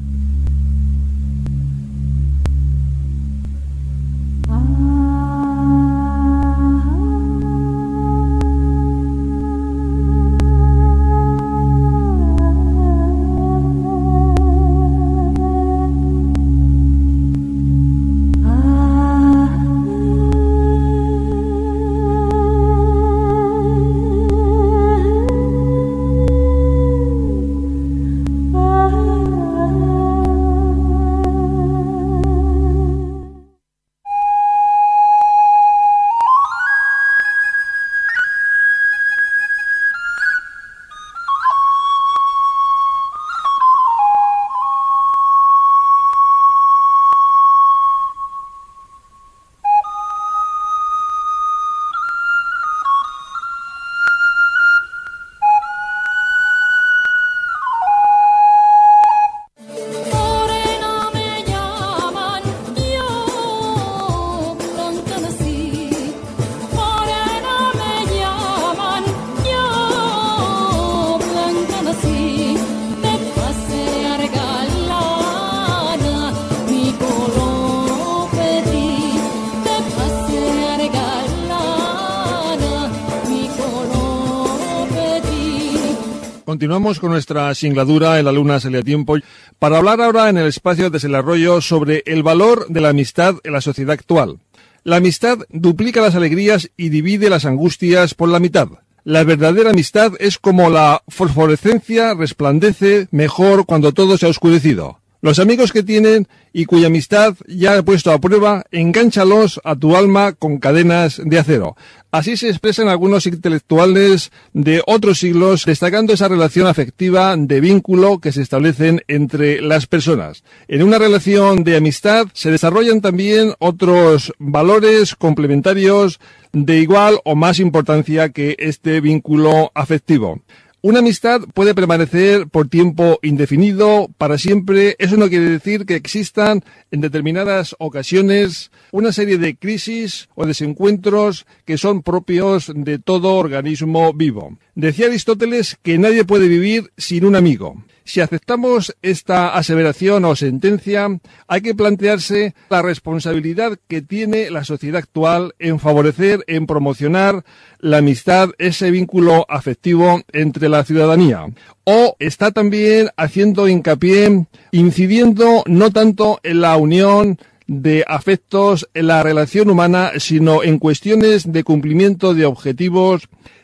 Continuamos con nuestra singladura en la Luna Sale a Tiempo para hablar ahora en el espacio de Desarrollo sobre el valor de la amistad en la sociedad actual. La amistad duplica las alegrías y divide las angustias por la mitad. La verdadera amistad es como la fosforescencia, resplandece mejor cuando todo se ha oscurecido. Los amigos que tienen y cuya amistad ya he puesto a prueba, engánchalos a tu alma con cadenas de acero. Así se expresan algunos intelectuales de otros siglos, destacando esa relación afectiva de vínculo que se establecen entre las personas. En una relación de amistad se desarrollan también otros valores complementarios de igual o más importancia que este vínculo afectivo. Una amistad puede permanecer por tiempo indefinido, para siempre. Eso no quiere decir que existan en determinadas ocasiones una serie de crisis o desencuentros que son propios de todo organismo vivo. Decía Aristóteles que nadie puede vivir sin un amigo. Si aceptamos esta aseveración o sentencia, hay que plantearse la responsabilidad que tiene la sociedad actual en favorecer, en promocionar la amistad, ese vínculo afectivo entre la ciudadanía. O está también haciendo hincapié, incidiendo no tanto en la unión de afectos en la relación humana, sino en cuestiones de cumplimiento de objetivos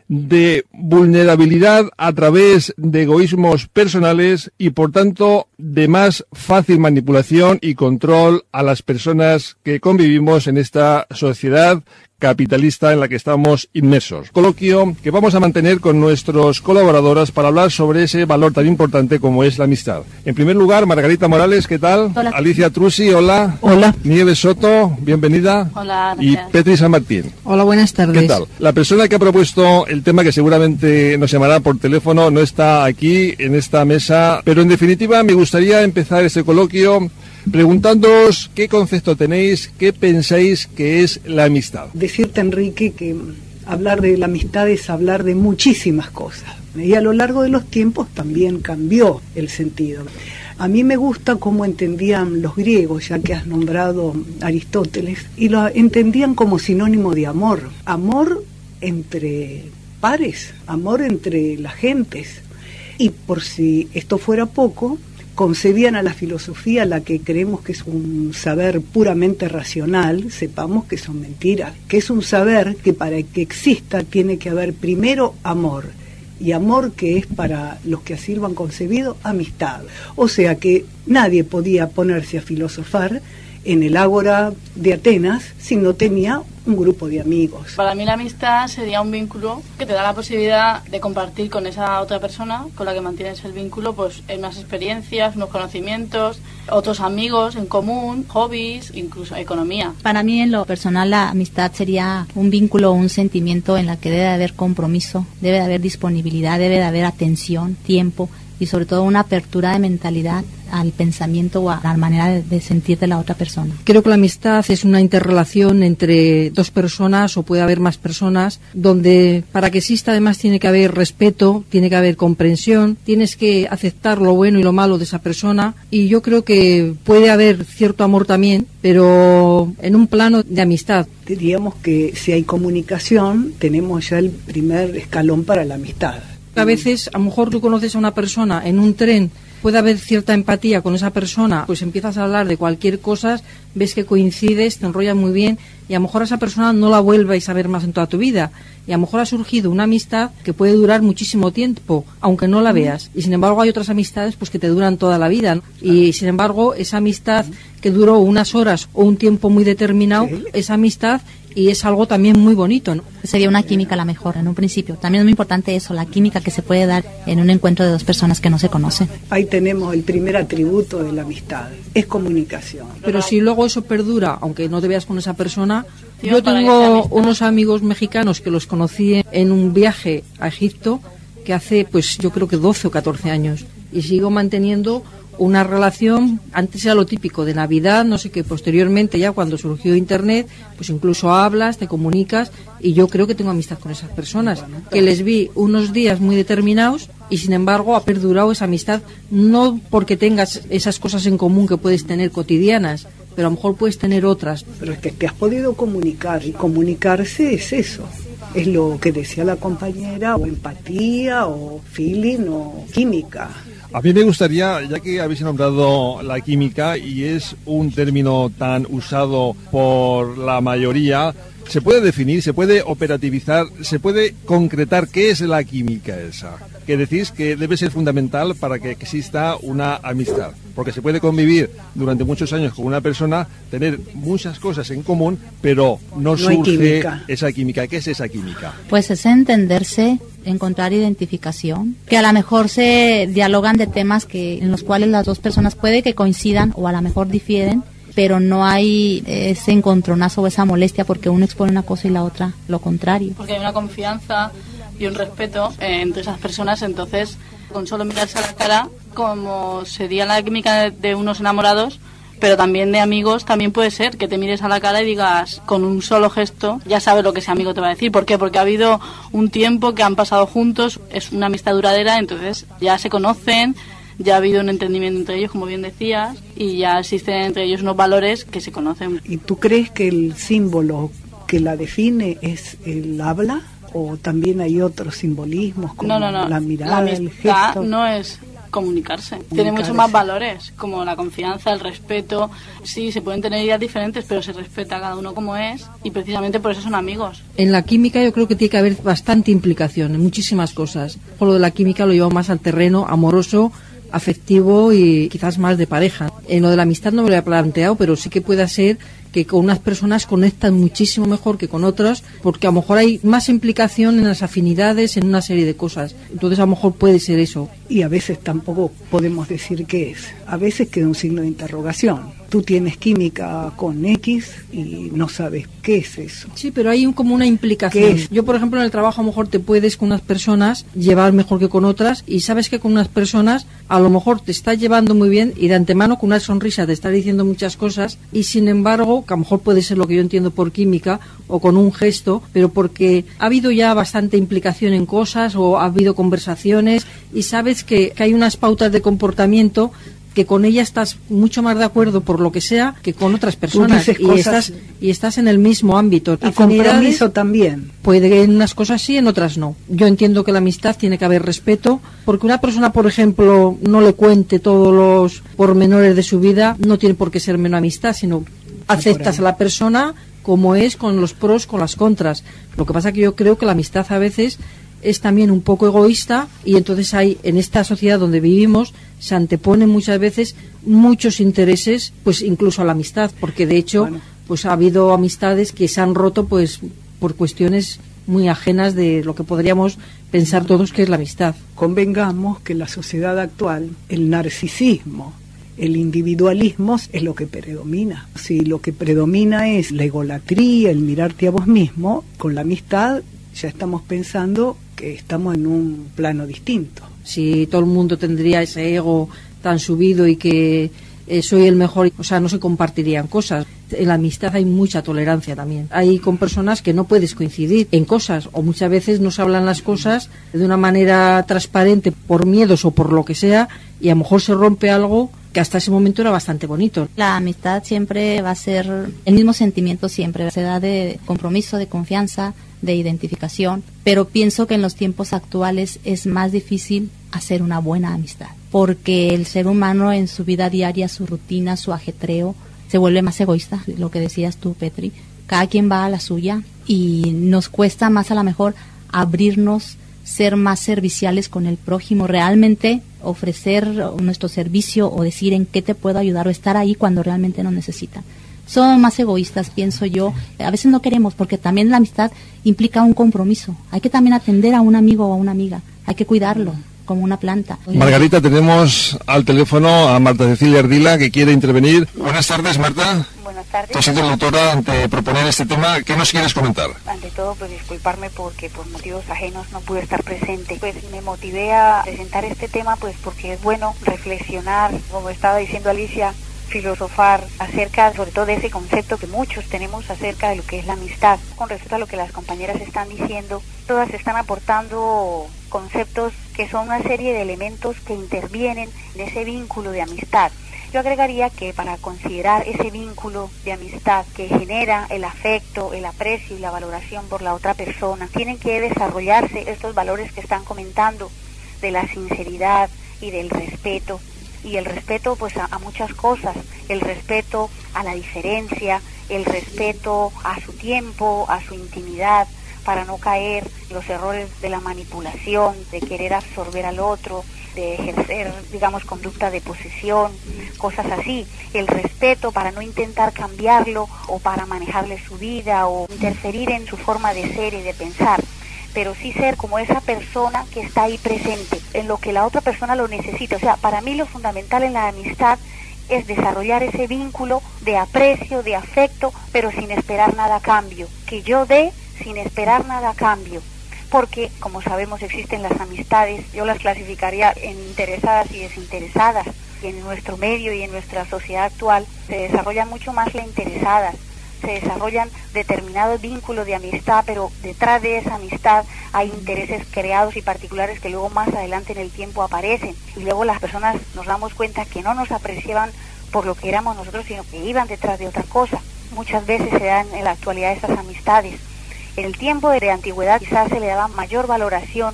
de vulnerabilidad a través de egoísmos personales y, por tanto, de más fácil manipulación y control a las personas que convivimos en esta sociedad capitalista en la que estamos inmersos. Coloquio que vamos a mantener con nuestros colaboradoras para hablar sobre ese valor tan importante como es la amistad. En primer lugar, Margarita Morales, ¿qué tal? Hola. Alicia Trusi, hola. Hola. Nieves Soto, bienvenida. Hola, y gracias. Petri San Martín. Hola, buenas tardes. ¿Qué tal? La persona que ha propuesto el tema, que seguramente nos llamará por teléfono, no está aquí en esta mesa, pero en definitiva me gustaría empezar este coloquio preguntándoos qué concepto tenéis, qué pensáis que es la amistad. Decirte, Enrique, que hablar de la amistad es hablar de muchísimas cosas. Y a lo largo de los tiempos también cambió el sentido. A mí me gusta cómo entendían los griegos, ya que has nombrado Aristóteles, y lo entendían como sinónimo de amor. Amor entre pares, amor entre las gentes. Y por si esto fuera poco, concebían a la filosofía, la que creemos que es un saber puramente racional, sepamos que son mentiras, que es un saber que para que exista tiene que haber primero amor, y amor que es para los que así lo han concebido, amistad. O sea que nadie podía ponerse a filosofar en el ágora de Atenas si no tenía un grupo de amigos. Para mí la amistad sería un vínculo que te da la posibilidad de compartir con esa otra persona con la que mantienes el vínculo, pues en unas experiencias, unos conocimientos, otros amigos en común, hobbies, incluso economía. Para mí, en lo personal, la amistad sería un vínculo o un sentimiento en la que debe de haber compromiso, debe de haber disponibilidad, debe de haber atención, tiempo y sobre todo una apertura de mentalidad al pensamiento o a la manera de, de sentir de la otra persona. Creo que la amistad es una interrelación entre dos personas, o puede haber más personas, donde para que exista además tiene que haber respeto, tiene que haber comprensión, tienes que aceptar lo bueno y lo malo de esa persona, y yo creo que puede haber cierto amor también, pero en un plano de amistad. Diríamos que si hay comunicación, tenemos ya el primer escalón para la amistad. A veces, a lo mejor tú conoces a una persona en un tren, puede haber cierta empatía con esa persona, pues empiezas a hablar de cualquier cosa, ves que coincides, te enrollas muy bien, y a lo mejor a esa persona no la vuelves a ver más en toda tu vida, y a lo mejor ha surgido una amistad que puede durar muchísimo tiempo, aunque no la veas, y sin embargo hay otras amistades pues que te duran toda la vida, ¿no? Y sin embargo esa amistad que duró unas horas o un tiempo muy determinado, ¿sí? Esa amistad, y es algo también muy bonito, ¿no? Sería una química la mejor en un principio. También es muy importante eso, la química que se puede dar en un encuentro de dos personas que no se conocen. Ahí tenemos el primer atributo de la amistad, es comunicación. Pero si luego eso perdura, aunque no te veas con esa persona, yo tengo unos amigos mexicanos que los conocí en un viaje a Egipto, que hace pues yo creo que doce o catorce años, y sigo manteniendo una relación. Antes era lo típico de Navidad, no sé qué, posteriormente ya cuando surgió Internet, pues incluso hablas, te comunicas, y yo creo que tengo amistad con esas personas, que les vi unos días muy determinados y sin embargo ha perdurado esa amistad, no porque tengas esas cosas en común que puedes tener cotidianas, pero a lo mejor puedes tener otras. Pero es que te has podido comunicar, y comunicarse es eso. Es lo que decía la compañera, o empatía, o feeling, o química. A mí me gustaría, ya que habéis nombrado la química y es un término tan usado por la mayoría, ¿se puede definir, se puede operativizar, se puede concretar qué es la química esa? Que decís que debe ser fundamental para que exista una amistad, porque se puede convivir durante muchos años con una persona, tener muchas cosas en común, pero no, no surge esa química. ¿Qué es esa química? Pues es entenderse, encontrar identificación, que a lo mejor se dialogan de temas que en los cuales las dos personas puede que coincidan o a lo mejor difieren, pero no hay ese encontronazo o esa molestia porque uno expone una cosa y la otra lo contrario. Porque hay una confianza y un respeto entre esas personas, entonces con solo mirarse a la cara, como sería la química de unos enamorados, pero también de amigos, también puede ser que te mires a la cara y digas con un solo gesto, ya sabes lo que ese amigo te va a decir. ¿Por qué? Porque ha habido un tiempo que han pasado juntos, es una amistad duradera, entonces ya se conocen, ya ha habido un entendimiento entre ellos, como bien decías, y ya existen entre ellos unos valores que se conocen. ¿Y tú crees que el símbolo que la define es el habla? ¿O también hay otros simbolismos como no, no, no. la mirada, la el gesto? No es Comunicarse. Tiene muchos más valores, como la confianza, el respeto. Sí, se pueden tener ideas diferentes, pero se respeta a cada uno como es y precisamente por eso son amigos. En la química yo creo que tiene que haber bastante implicación en muchísimas cosas. Por lo de la química lo llevo más al terreno amoroso, afectivo y quizás más de pareja. En lo de la amistad no me lo he planteado, pero sí que puede ser que con unas personas conectan muchísimo mejor que con otras, porque a lo mejor hay más implicación en las afinidades, en una serie de cosas. Entonces a lo mejor puede ser eso. Y a veces tampoco podemos decir qué es. A veces queda un signo de interrogación. Tú tienes química con X y no sabes qué es eso. Sí, pero hay un, como una implicación. Yo, por ejemplo, en el trabajo a lo mejor te puedes con unas personas llevar mejor que con otras, y sabes que con unas personas a lo mejor te estás llevando muy bien y de antemano con una sonrisa te está diciendo muchas cosas, y sin embargo, que a lo mejor puede ser lo que yo entiendo por química o con un gesto, pero porque ha habido ya bastante implicación en cosas o ha habido conversaciones y sabes que, que hay unas pautas de comportamiento que con ella estás mucho más de acuerdo por lo que sea que con otras personas, y estás y estás en el mismo ámbito. Y compromiso también. Puede en unas cosas sí, en otras no. Yo entiendo que la amistad tiene que haber respeto, porque una persona, por ejemplo, no le cuente todos los pormenores de su vida, no tiene por qué ser menos amistad, sino aceptas a la persona como es, con los pros, con las contras. Lo que pasa es que yo creo que la amistad a veces es también un poco egoísta, y entonces hay, en esta sociedad donde vivimos, se anteponen muchas veces muchos intereses, pues incluso a la amistad, porque de hecho bueno. pues ha habido amistades que se han roto pues por cuestiones muy ajenas de lo que podríamos pensar todos que es la amistad. Convengamos que en la sociedad actual el narcisismo, el individualismo es lo que predomina. Si lo que predomina es la egolatría, el mirarte a vos mismo, con la amistad ya estamos pensando que estamos en un plano distinto. Si todo el mundo tendría ese ego tan subido y que eh, soy el mejor, o sea, no se compartirían cosas. En la amistad hay mucha tolerancia también. Hay con personas que no puedes coincidir en cosas, o muchas veces no se hablan las cosas de una manera transparente por miedos o por lo que sea, y a lo mejor se rompe algo que hasta ese momento era bastante bonito. La amistad siempre va a ser el mismo sentimiento, siempre se da de compromiso, de confianza, de identificación, pero pienso que en los tiempos actuales es más difícil hacer una buena amistad, porque el ser humano en su vida diaria, su rutina, su ajetreo, se vuelve más egoísta, lo que decías tú, Petri. Cada quien va a la suya y nos cuesta más a lo mejor abrirnos, ser más serviciales con el prójimo, realmente ofrecer nuestro servicio o decir en qué te puedo ayudar o estar ahí cuando realmente nos necesitan. Somos más egoístas, pienso yo. A veces no queremos, porque también la amistad implica un compromiso. Hay que también atender a un amigo o a una amiga. Hay que cuidarlo como una planta. Margarita, tenemos al teléfono a Marta Cecilia Ardila, que quiere intervenir. Buenas tardes, Marta. Buenas tardes. Tú has sido autora ante proponer este tema. ¿Qué nos quieres comentar? Ante todo, pues disculparme porque por motivos ajenos no pude estar presente. Pues me motivé a presentar este tema pues porque es bueno reflexionar, como estaba diciendo Alicia, filosofar acerca sobre todo de ese concepto que muchos tenemos acerca de lo que es la amistad. Con respecto a lo que las compañeras están diciendo, todas están aportando conceptos que son una serie de elementos que intervienen en ese vínculo de amistad. Yo agregaría que para considerar ese vínculo de amistad que genera el afecto, el aprecio y la valoración por la otra persona, tienen que desarrollarse estos valores que están comentando de la sinceridad y del respeto. Y el respeto pues a, a muchas cosas, el respeto a la diferencia, el respeto a su tiempo, a su intimidad, para no caer en los errores de la manipulación, de querer absorber al otro, de ejercer, digamos, conducta de posesión, cosas así. El respeto para no intentar cambiarlo o para manejarle su vida o interferir en su forma de ser y de pensar, pero sí ser como esa persona que está ahí presente, en lo que la otra persona lo necesita. O sea, para mí lo fundamental en la amistad es desarrollar ese vínculo de aprecio, de afecto, pero sin esperar nada a cambio. Que yo dé sin esperar nada a cambio. Porque, como sabemos, existen las amistades, yo las clasificaría en interesadas y desinteresadas. Y en nuestro medio y en nuestra sociedad actual se desarrollan mucho más las interesadas. Se desarrollan determinados vínculos de amistad, pero detrás de esa amistad hay intereses creados y particulares que luego más adelante en el tiempo aparecen. Y luego las personas nos damos cuenta que no nos apreciaban por lo que éramos nosotros, sino que iban detrás de otra cosa. Muchas veces se dan en la actualidad estas amistades. En el tiempo de antigüedad quizás se le daba mayor valoración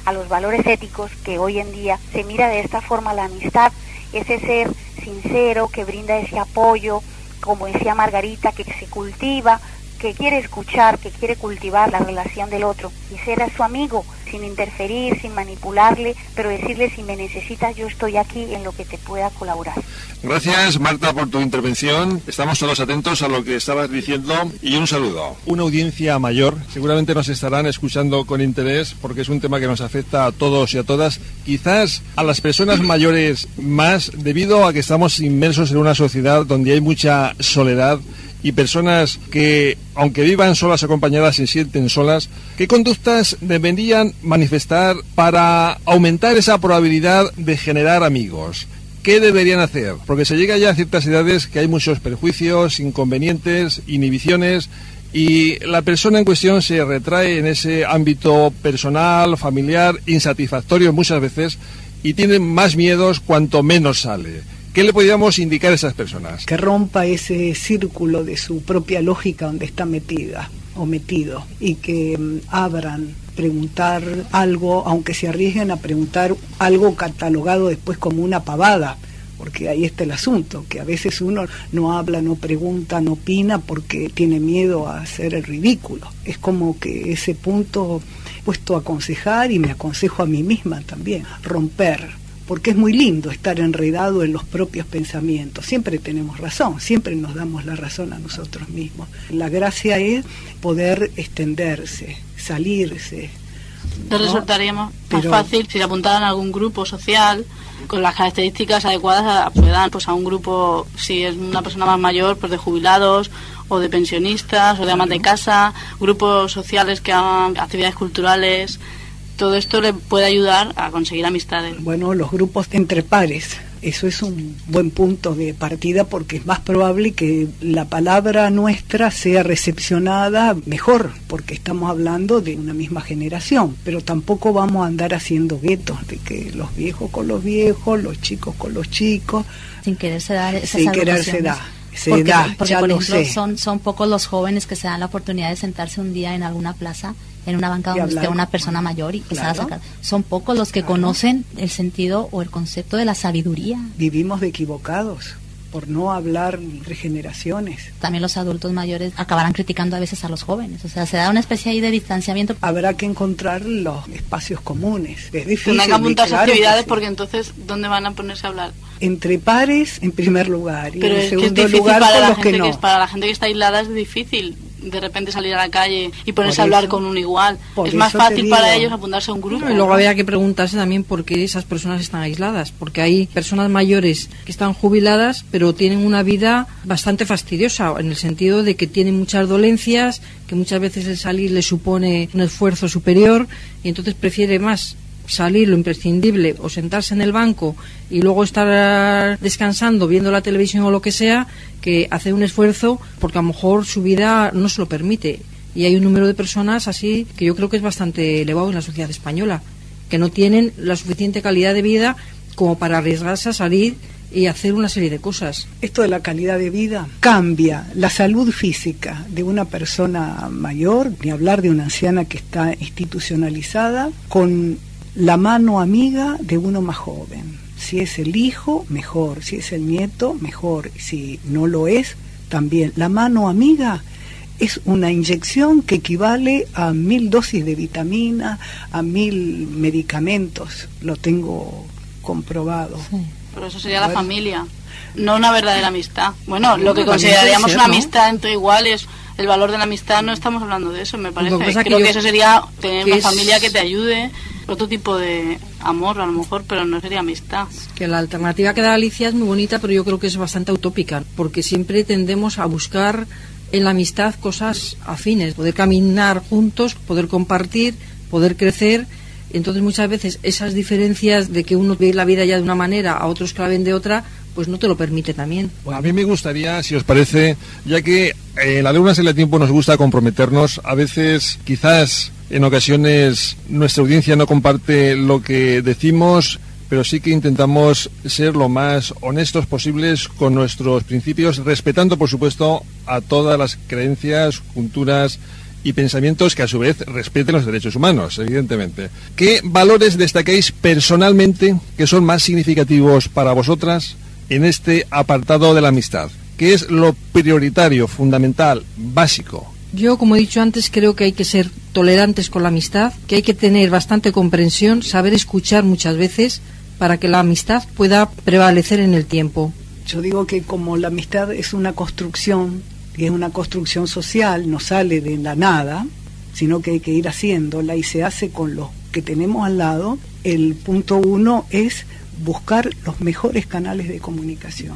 a los valores éticos que hoy en día se mira de esta forma la amistad, ese ser sincero que brinda ese apoyo, como decía Margarita, que se cultiva, que quiere escuchar, que quiere cultivar la relación del otro y ser a su amigo sin interferir, sin manipularle, pero decirle si me necesitas yo estoy aquí en lo que te pueda colaborar. Gracias, Marta, por tu intervención. Estamos todos atentos a lo que estabas diciendo y un saludo. Una audiencia mayor seguramente nos estarán escuchando con interés porque es un tema que nos afecta a todos y a todas, quizás a las personas mayores más, debido a que estamos inmersos en una sociedad donde hay mucha soledad y personas que, aunque vivan solas o acompañadas, se sienten solas. ¿Qué conductas deberían manifestar para aumentar esa probabilidad de generar amigos? ¿Qué deberían hacer? Porque se llega ya a ciertas edades que hay muchos perjuicios, inconvenientes, inhibiciones, y la persona en cuestión se retrae en ese ámbito personal, familiar, insatisfactorio muchas veces, y tiene más miedos cuanto menos sale. ¿Qué le podríamos indicar a esas personas? Que rompa ese círculo de su propia lógica donde está metida o metido, y que um, abran, preguntar algo, aunque se arriesguen a preguntar algo catalogado después como una pavada, porque ahí está el asunto, que a veces uno no habla, no pregunta, no opina porque tiene miedo a hacer el ridículo. Es como que ese punto puesto a aconsejar, y me aconsejo a mí misma también, romper. Porque es muy lindo estar enredado en los propios pensamientos. Siempre tenemos razón, siempre nos damos la razón a nosotros mismos. La gracia es poder extenderse, salirse. ¿no? Les resultaría más, más Pero... fácil si se apuntaran a algún grupo social con las características adecuadas, puedan pues a un grupo, si es una persona más mayor, pues de jubilados o de pensionistas o de amas de casa, grupos sociales que hagan actividades culturales. Todo esto le puede ayudar a conseguir amistades. Bueno, los grupos entre pares, eso es un buen punto de partida porque es más probable que la palabra nuestra sea recepcionada mejor, porque estamos hablando de una misma generación, pero tampoco vamos a andar haciendo guetos de que los viejos con los viejos, los chicos con los chicos. Sin quererse dar esas Sin quererse dar. Se porque, da, porque ya por lo ejemplo, sé. son, son pocos los jóvenes que se dan la oportunidad de sentarse un día en alguna plaza, en una banca donde esté una persona mayor y empezar Claro. a sacar. Son pocos los que Claro. conocen el sentido o el concepto de la sabiduría. Vivimos de equivocados por no hablar regeneraciones. También los adultos mayores acabarán criticando a veces a los jóvenes. O sea, se da una especie ahí de distanciamiento. Habrá que encontrar los espacios comunes. Es difícil. Tendrán que apuntarse claro que actividades sí. porque entonces, ¿dónde van a ponerse a hablar? Entre pares, en primer lugar, y Pero en es que es segundo difícil lugar para con la, los gente que que no. es, para la gente que está aislada es difícil de repente salir a la calle y ponerse Por a hablar eso- con un igual. por Es más eso te fácil digo. para ellos apuntarse a un grupo. Y luego habría que preguntarse también por qué esas personas están aisladas, porque hay personas mayores que están jubiladas pero tienen una vida bastante fastidiosa, en el sentido de que tienen muchas dolencias, que muchas veces el salir les supone un esfuerzo superior y entonces prefiere más salir lo imprescindible o sentarse en el banco y luego estar descansando viendo la televisión o lo que sea, que hacer un esfuerzo porque a lo mejor su vida no se lo permite. Y hay un número de personas así que yo creo que es bastante elevado en la sociedad española, que no tienen la suficiente calidad de vida como para arriesgarse a salir y hacer una serie de cosas. Esto de la calidad de vida cambia la salud física de una persona mayor, ni hablar de una anciana que está institucionalizada, con la mano amiga de uno más joven. Si es el hijo, mejor. Si es el nieto, mejor. Si no lo es, también. La mano amiga es una inyección que equivale a mil dosis de vitamina, a mil medicamentos. Lo tengo comprobado. Sí. Pero eso sería la Bueno. familia, no una verdadera amistad. Bueno, lo que También consideraríamos puede ser, una ¿no? amistad entre iguales, el valor de la amistad, no estamos hablando de eso, me parece. Lo que pasa Creo que que, yo- eso sería tener que una es- familia que te ayude, otro tipo de amor a lo mejor, pero no sería amistad. Que la alternativa que da Alicia es muy bonita, pero yo creo que es bastante utópica, porque siempre tendemos a buscar en la amistad cosas afines, poder caminar juntos, poder compartir, poder crecer. Entonces muchas veces esas diferencias de que uno ve la vida ya de una manera, a otros que la ven de otra, pues no te lo permite también. Bueno, a mí me gustaría, si os parece, ya que en la Luna Sale a Tiempo nos gusta comprometernos, a veces quizás en ocasiones nuestra audiencia no comparte lo que decimos, pero sí que intentamos ser lo más honestos posibles con nuestros principios, respetando por supuesto a todas las creencias, culturas y pensamientos que a su vez respeten los derechos humanos, evidentemente. ¿Qué valores destacáis personalmente que son más significativos para vosotras en este apartado de la amistad? ¿Qué es lo prioritario, fundamental, básico? Yo, como he dicho antes, creo que hay que ser tolerantes con la amistad, que hay que tener bastante comprensión, saber escuchar muchas veces para que la amistad pueda prevalecer en el tiempo. Yo digo que como la amistad es una construcción, y es una construcción social, no sale de la nada, sino que hay que ir haciéndola y se hace con los que tenemos al lado, el punto uno es buscar los mejores canales de comunicación.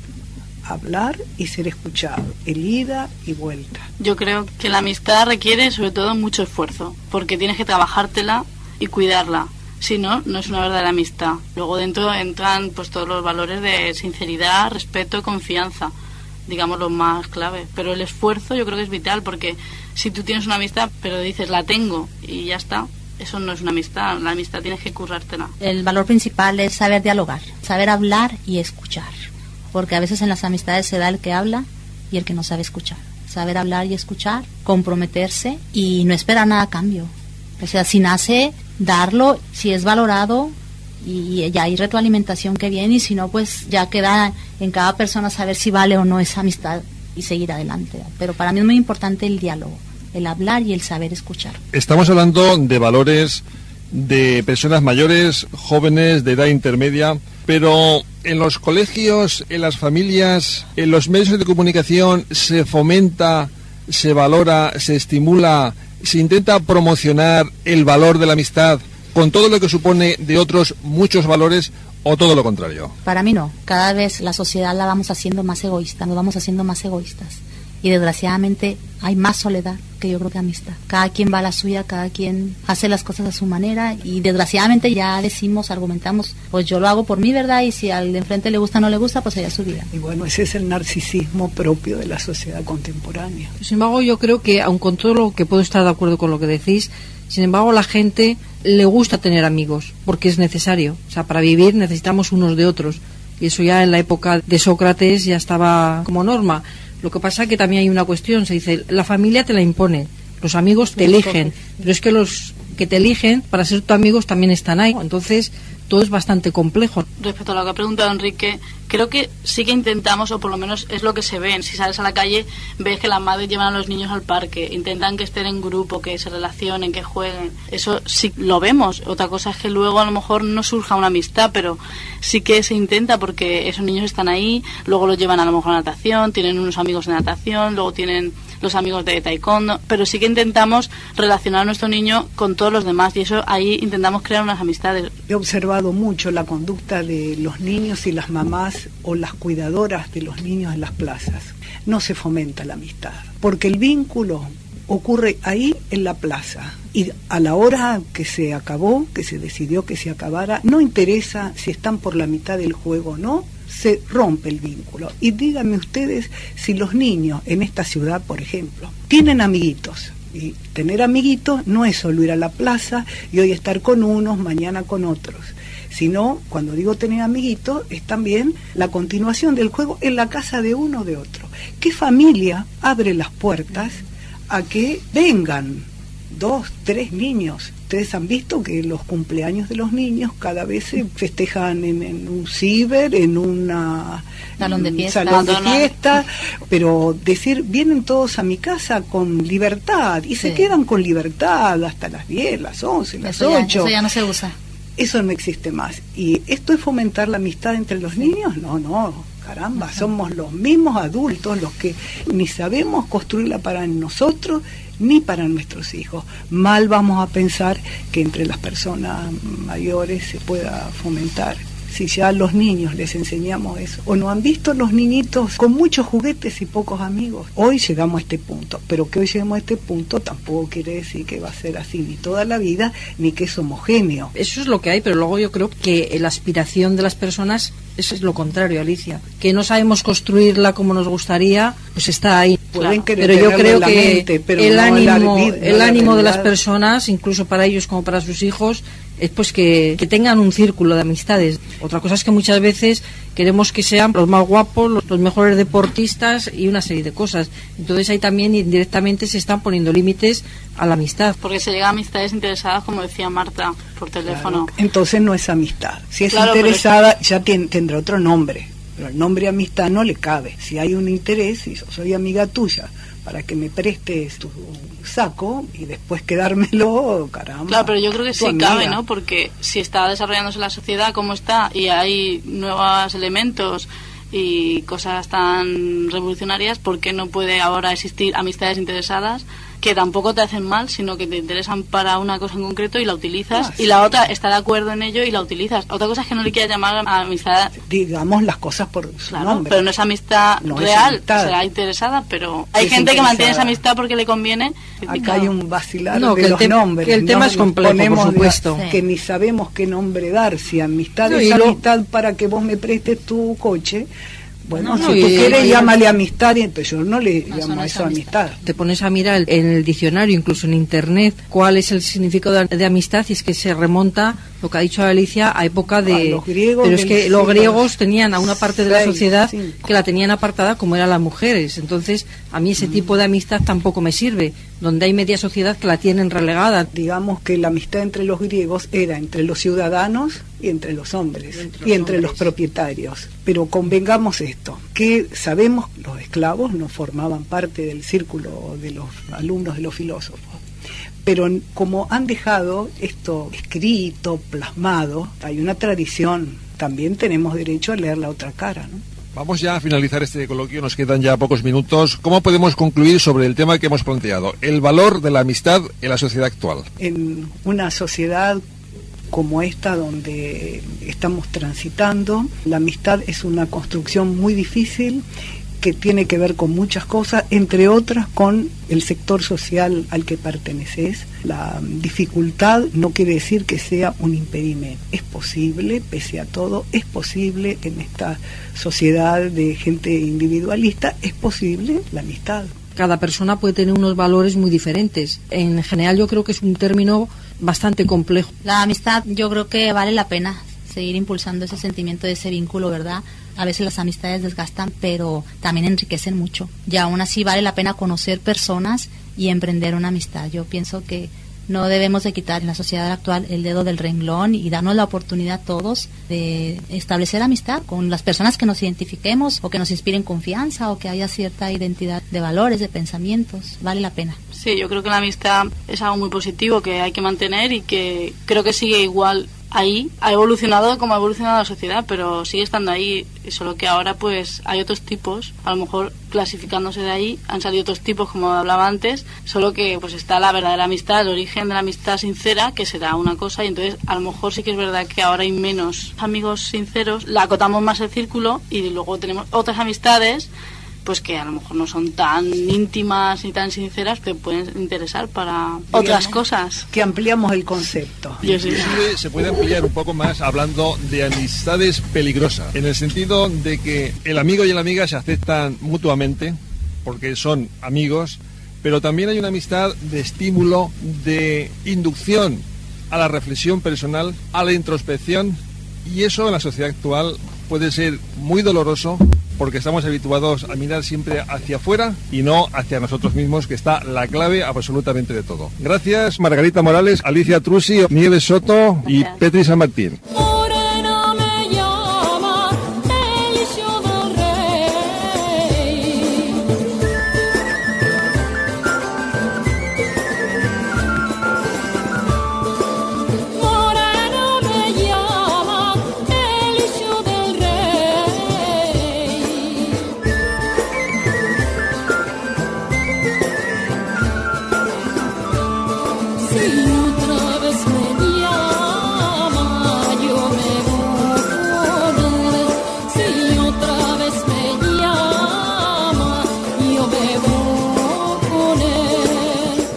Hablar y ser escuchado, el ida y vuelta. Yo creo que la amistad requiere sobre todo mucho esfuerzo, porque tienes que trabajártela y cuidarla. Si no, no es una verdadera amistad. Luego dentro entran pues todos los valores de sinceridad, respeto, confianza, digamos los más clave. Pero el esfuerzo yo creo que es vital, porque si tú tienes una amistad pero dices la tengo y ya está, eso no es una amistad. La amistad tienes que currártela. El valor principal es saber dialogar, saber hablar y escuchar, porque a veces en las amistades se da el que habla y el que no sabe escuchar. Saber hablar y escuchar, comprometerse y no esperar nada a cambio. O sea, si nace, darlo, si es valorado, y ya hay retroalimentación que viene, y si no, pues ya queda en cada persona saber si vale o no esa amistad y seguir adelante. Pero para mí es muy importante el diálogo, el hablar y el saber escuchar. Estamos hablando de valores de personas mayores, jóvenes, de edad intermedia, pero en los colegios, en las familias, en los medios de comunicación se fomenta, se valora, se estimula, se intenta promocionar el valor de la amistad con todo lo que supone de otros muchos valores, o todo lo contrario. Para mí no, cada vez la sociedad la vamos haciendo más egoísta, nos vamos haciendo más egoístas y desgraciadamente hay más soledad que yo creo que amistad. Cada quien va a la suya, cada quien hace las cosas a su manera y desgraciadamente ya decimos, argumentamos, pues yo lo hago por mi verdad y si al de enfrente le gusta o no le gusta, pues allá su vida. Y bueno, ese es el narcisismo propio de la sociedad contemporánea. Sin embargo, yo creo que, aun con todo lo que puedo estar de acuerdo con lo que decís, sin embargo, la gente le gusta tener amigos porque es necesario. O sea, para vivir necesitamos unos de otros. Y eso ya en la época de Sócrates ya estaba como norma. Lo que pasa es que también hay una cuestión, se dice, la familia te la impone, los amigos te eligen, pero es que los que te eligen para ser tus amigos también están ahí, entonces todo es bastante complejo. Respecto a lo que ha preguntado Enrique, creo que sí que intentamos, o por lo menos es lo que se ve. Si sales a la calle, ves que las madres llevan a los niños al parque, intentan que estén en grupo, que se relacionen, que jueguen. Eso sí lo vemos. Otra cosa es que luego a lo mejor no surja una amistad, pero sí que se intenta porque esos niños están ahí, luego los llevan a lo mejor a natación, tienen unos amigos de natación, luego tienen los amigos de taekwondo, pero sí que intentamos relacionar a nuestro niño con todos los demás y eso ahí intentamos crear unas amistades. He observado mucho la conducta de los niños y las mamás o las cuidadoras de los niños en las plazas. No se fomenta la amistad, porque el vínculo ocurre ahí en la plaza y a la hora que se acabó, que se decidió que se acabara, no interesa si están por la mitad del juego o no, se rompe el vínculo. Y díganme ustedes si los niños en esta ciudad, por ejemplo, tienen amiguitos. Y tener amiguitos no es solo ir a la plaza y hoy estar con unos, mañana con otros. Sino, cuando digo tener amiguitos, es también la continuación del juego en la casa de uno o de otro. ¿Qué familia abre las puertas a que vengan dos, tres niños? Ustedes han visto que los cumpleaños de los niños cada vez se festejan en, en un ciber, en una salón de fiesta, salón de fiesta, pero decir, vienen todos a mi casa con libertad y sí. Se quedan con libertad hasta las diez, las once, las eso ocho. Ya, eso ya no se usa. Eso no existe más. ¿Y esto es fomentar la amistad entre los niños? No, no, caramba, uh-huh. Somos los mismos adultos los que ni sabemos construirla para nosotros ni para nuestros hijos. Mal vamos a pensar que entre las personas mayores se pueda fomentar. Si ya a los niños les enseñamos eso, o no han visto los niñitos con muchos juguetes y pocos amigos. Hoy llegamos a este punto, pero que hoy lleguemos a este punto tampoco quiere decir que va a ser así ni toda la vida, ni que es homogéneo. Eso es lo que hay, pero luego yo creo que la aspiración de las personas eso es lo contrario, Alicia, que no sabemos construirla como nos gustaría, pues está ahí. Pueden pero yo creo que mente, pero el no ánimo, el, el ánimo de las personas, incluso para ellos como para sus hijos, es pues que, que tengan un círculo de amistades. Otra cosa es que muchas veces queremos que sean los más guapos, los, los mejores deportistas y una serie de cosas. Entonces ahí también indirectamente se están poniendo límites a la amistad. Porque se llega a amistades interesadas, como decía Marta, por teléfono. Claro. Entonces no es amistad. Si es Claro, interesada, pero es... ya ten, tendrá otro nombre. Pero el nombre amistad no le cabe. Si hay un interés, y yo soy amiga tuya, para que me prestes tu saco y después quedármelo, caramba. Claro, pero yo creo que sí amiga. cabe, ¿no? Porque si está desarrollándose la sociedad como está y hay nuevos elementos y cosas tan revolucionarias, ¿por qué no puede ahora existir amistades interesadas que tampoco te hacen mal, sino que te interesan para una cosa en concreto y la utilizas, Ah, y sí. la otra está de acuerdo en ello y la utilizas? Otra cosa es que no le quieras llamar a amistad, Digamos las cosas por su claro, nombre. pero no es amistad No es real, amistad. será interesada, pero hay Es gente que mantiene esa interesada. amistad porque le conviene. Acá hay un vacilar No, de que el los tem- nombres. que el tema Nos- es complejo, nos ponemos por de- supuesto. Que ni sabemos qué nombre dar. Si amistad No, es y lo- amistad para que vos me prestes tu coche. Bueno, No, si y- tú quieres, y- llámale amistad, y- pero yo no le llamo a eso amistad. Te pones a mirar en el diccionario, incluso en internet, cuál es el significado de, de amistad, y es que se remonta, lo que ha dicho Alicia, a época de... A los griegos pero es del que los siglo griegos tenían a una parte de la seis, sociedad cinco. que la tenían apartada, como eran las mujeres. Entonces, a mí ese tipo de amistad tampoco me sirve, donde hay media sociedad que la tienen relegada. Digamos que la amistad entre los griegos era entre los ciudadanos y entre los hombres y entre, los entre los propietarios. Pero convengamos esto, que sabemos los esclavos no formaban parte del círculo de los alumnos de los filósofos. Pero como han dejado esto escrito, plasmado, hay una tradición, también tenemos derecho a leer la otra cara, ¿no? Vamos ya a finalizar este coloquio, nos quedan ya pocos minutos. ¿Cómo podemos concluir sobre el tema que hemos planteado? El valor de la amistad en la sociedad actual. En una sociedad como esta donde estamos transitando, la amistad es una construcción muy difícil que tiene que ver con muchas cosas, entre otras con el sector social al que perteneces. La dificultad no quiere decir que sea un impedimento. Es posible, pese a todo, es posible en esta sociedad de gente individualista, es posible la amistad. Cada persona puede tener unos valores muy diferentes. En general yo creo que es un término bastante complejo. La amistad, yo creo que vale la pena seguir impulsando ese sentimiento de ese vínculo, ¿verdad? A veces las amistades desgastan, pero también enriquecen mucho. Y aún así vale la pena conocer personas y emprender una amistad. Yo pienso que no debemos de quitar en la sociedad actual el dedo del renglón y darnos la oportunidad todos de establecer amistad con las personas que nos identifiquemos o que nos inspiren confianza o que haya cierta identidad de valores, de pensamientos. Vale la pena. Sí, yo creo que la amistad es algo muy positivo que hay que mantener y que creo que sigue igual ahí. Ha evolucionado como ha evolucionado la sociedad, pero sigue estando ahí, solo que ahora pues hay otros tipos, a lo mejor clasificándose de ahí han salido otros tipos, como hablaba antes, solo que pues está la verdadera amistad, el origen de la amistad sincera, que será una cosa, y entonces a lo mejor sí que es verdad que ahora hay menos amigos sinceros, la acotamos más el círculo y luego tenemos otras amistades pues que a lo mejor no son tan íntimas ni tan sinceras, te pueden interesar para otras cosas. Que ampliamos el concepto. Yo sí. Inclusive se puede ampliar un poco más hablando de amistades peligrosas, en el sentido de que el amigo y la amiga se aceptan mutuamente, porque son amigos, pero también hay una amistad de estímulo, de inducción a la reflexión personal, a la introspección, y eso en la sociedad actual puede ser muy doloroso, porque estamos habituados a mirar siempre hacia afuera y no hacia nosotros mismos, que está la clave absolutamente de todo. Gracias, Margarita Morales, Alicia Trusi, Nieves Soto y Petri San Martín. Morena me llama Delicio del Rey. Morena me llama Delicio del Rey. Si otra vez me llama, yo me voy con él. Si otra vez me llama, yo me voy con él.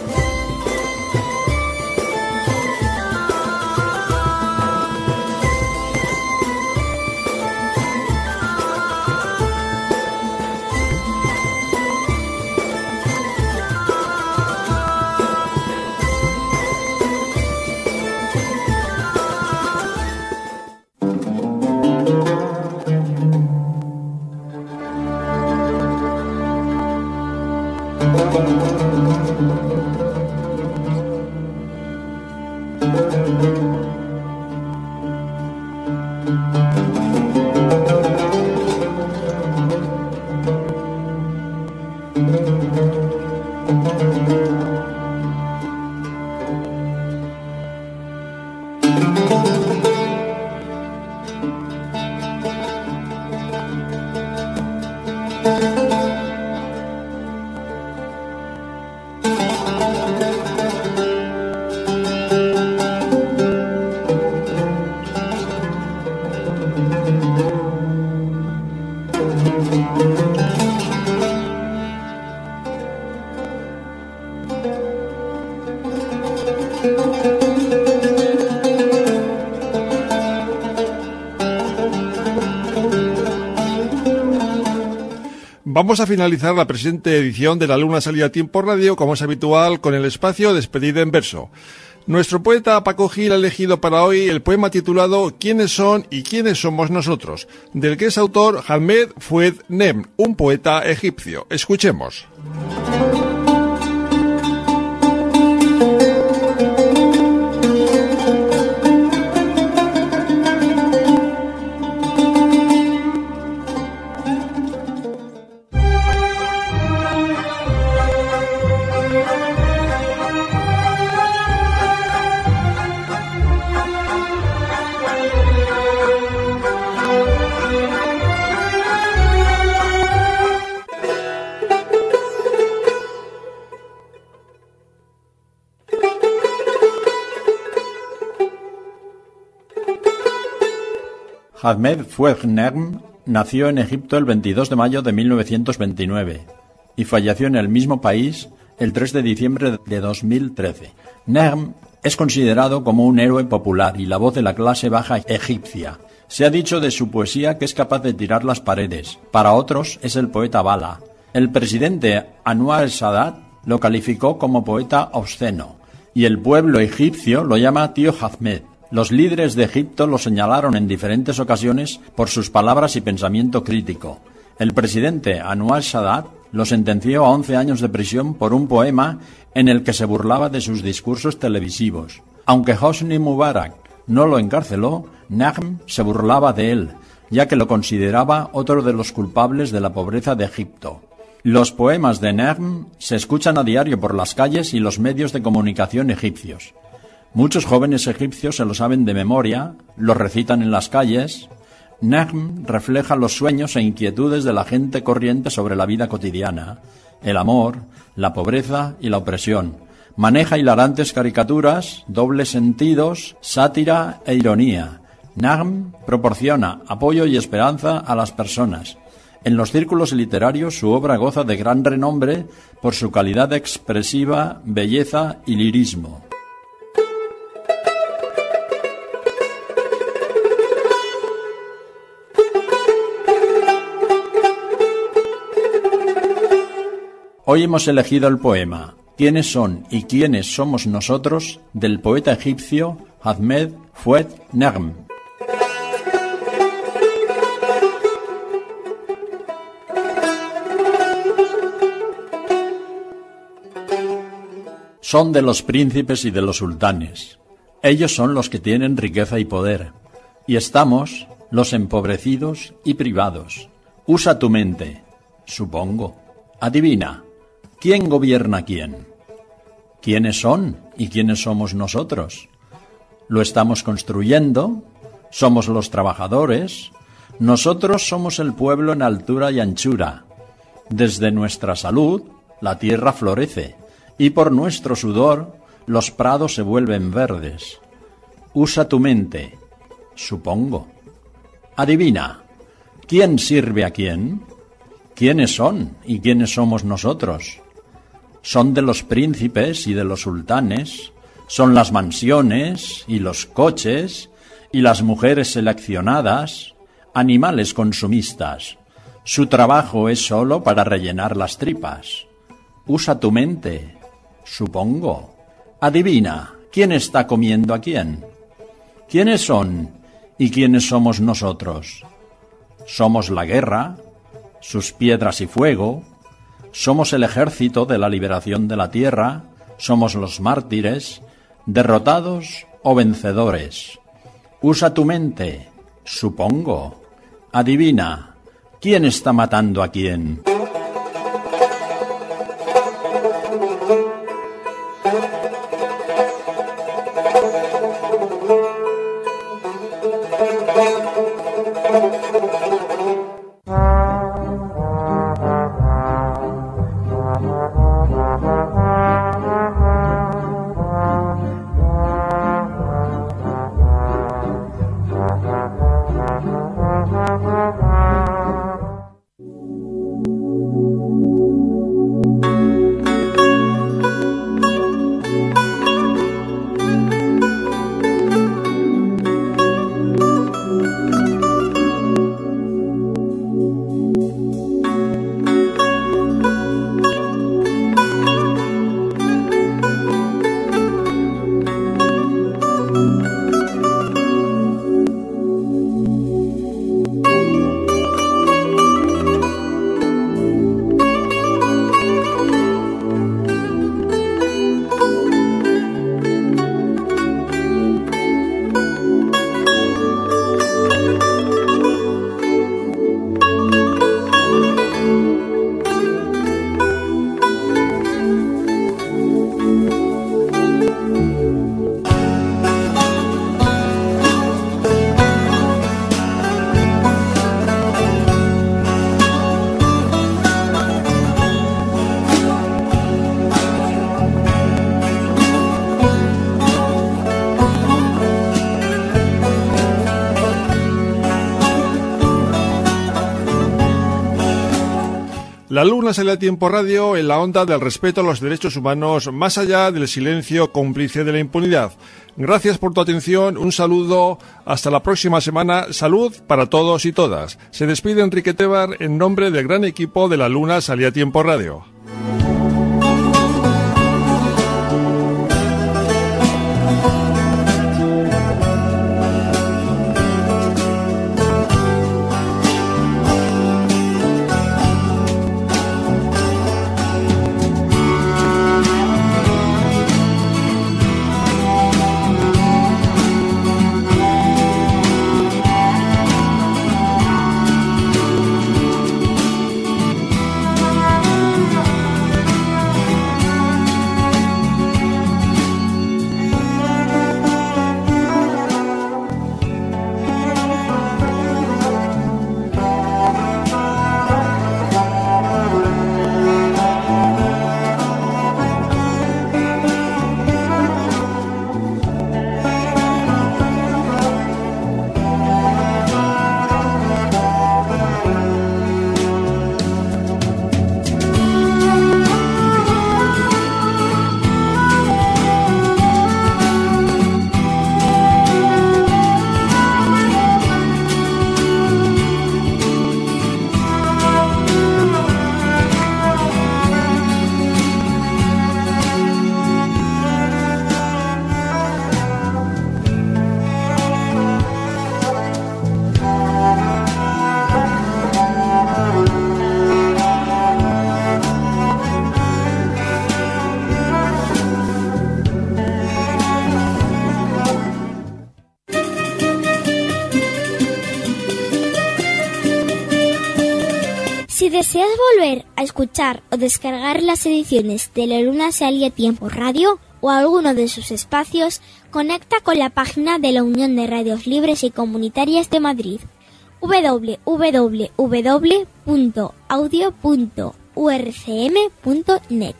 Vamos a finalizar la presente edición de La Luna Salía a Tiempo Radio, como es habitual, con el espacio Despedida en Verso. Nuestro poeta Paco Gil ha elegido para hoy el poema titulado ¿Quiénes son y quiénes somos nosotros?, del que es autor Ahmed Foued Necm, un poeta egipcio. Escuchemos. Ahmed Foued Necm nació en Egipto el veintidós de mayo de mil novecientos veintinueve y falleció en el mismo país el tres de diciembre de dos mil trece. Necm es considerado como un héroe popular y la voz de la clase baja egipcia. Se ha dicho de su poesía que es capaz de tirar las paredes. Para otros es el poeta bala. El presidente Anwar el-Sadat lo calificó como poeta obsceno y el pueblo egipcio lo llama tío Ahmed. Los líderes de Egipto lo señalaron en diferentes ocasiones por sus palabras y pensamiento crítico. El presidente Anwar el-Sadat lo sentenció a once años de prisión por un poema en el que se burlaba de sus discursos televisivos. Aunque Hosni Mubarak no lo encarceló, Necm se burlaba de él, ya que lo consideraba otro de los culpables de la pobreza de Egipto. Los poemas de Necm se escuchan a diario por las calles y los medios de comunicación egipcios. Muchos jóvenes egipcios se lo saben de memoria, los recitan en las calles. Necm refleja los sueños e inquietudes de la gente corriente sobre la vida cotidiana, el amor, la pobreza y la opresión. Maneja hilarantes caricaturas, dobles sentidos, sátira e ironía. Necm proporciona apoyo y esperanza a las personas. En los círculos literarios su obra goza de gran renombre por su calidad expresiva, belleza y lirismo. Hoy hemos elegido el poema ¿Quiénes son y quiénes somos nosotros?, del poeta egipcio Ahmed Foued Necm. Son de los príncipes y de los sultanes. Ellos son los que tienen riqueza y poder. Y estamos, los empobrecidos y privados. Usa tu mente. Supongo. Adivina. ¿Quién gobierna a quién? ¿Quiénes son y quiénes somos nosotros? ¿Lo estamos construyendo? ¿Somos los trabajadores? Nosotros somos el pueblo en altura y anchura. Desde nuestra salud, la tierra florece, y por nuestro sudor, los prados se vuelven verdes. Usa tu mente. Supongo. Adivina. ¿Quién sirve a quién? ¿Quiénes son y quiénes somos nosotros? Son de los príncipes y de los sultanes, son las mansiones y los coches y las mujeres seleccionadas, animales consumistas. Su trabajo es solo para rellenar las tripas. Usa tu mente. Supongo. Adivina, ¿quién está comiendo a quién? ¿Quiénes son y quiénes somos nosotros? Somos la guerra, sus piedras y fuego, somos el ejército de la liberación de la tierra, somos los mártires, derrotados o vencedores? Usa tu mente, supongo. Adivina, ¿quién está matando a quién? La Luna sale a Tiempo Radio en la onda del respeto a los derechos humanos, más allá del silencio cómplice de la impunidad. Gracias por tu atención, un saludo, hasta la próxima semana, salud para todos y todas. Se despide Enrique Tebar en nombre del gran equipo de La Luna sale a Tiempo Radio. Si deseas volver a escuchar o descargar las ediciones de La Luna sale a Tiempo Radio o alguno de sus espacios, conecta con la página de la Unión de Radios Libres y Comunitarias de Madrid, doble u doble u doble u punto audio punto u r c m punto net.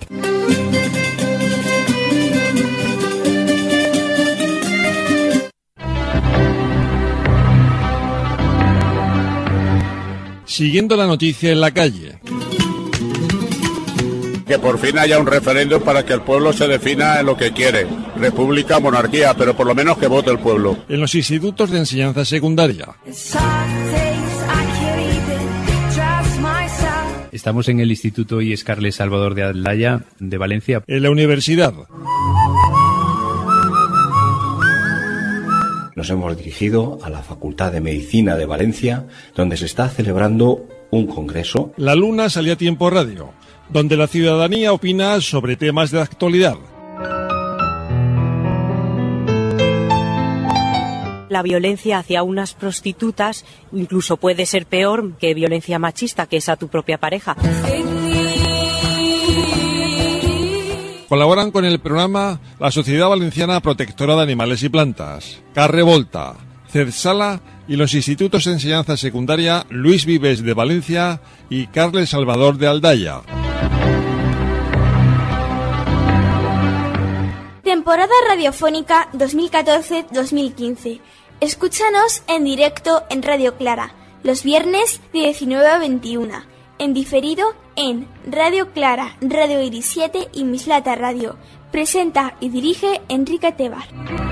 Siguiendo la noticia en la calle. Que por fin haya un referéndum para que el pueblo se defina en lo que quiere. República, monarquía, pero por lo menos que vote el pueblo. En los institutos de enseñanza secundaria. Estamos en el Instituto I E S Carles Salvador de Aldaya, de Valencia. En la universidad. Nos hemos dirigido a la Facultad de Medicina de Valencia, donde se está celebrando un congreso. La Luna sale a Tiempo Radio, donde la ciudadanía opina sobre temas de actualidad. La violencia hacia unas prostitutas incluso puede ser peor que violencia machista, que es a tu propia pareja. Colaboran con el programa la Sociedad Valenciana Protectora de Animales y Plantas, Carrevolta, CEDSALA y los institutos de enseñanza secundaria Luis Vives de Valencia y Carles Salvador de Aldaya. Temporada radiofónica dos mil catorce dos mil quince. Escúchanos en directo en Radio Clara, los viernes de diecinueve a veintiuna. En diferido en Radio Clara, Radio Iris siete y Mislata Radio. Presenta y dirige Enrique Tebar.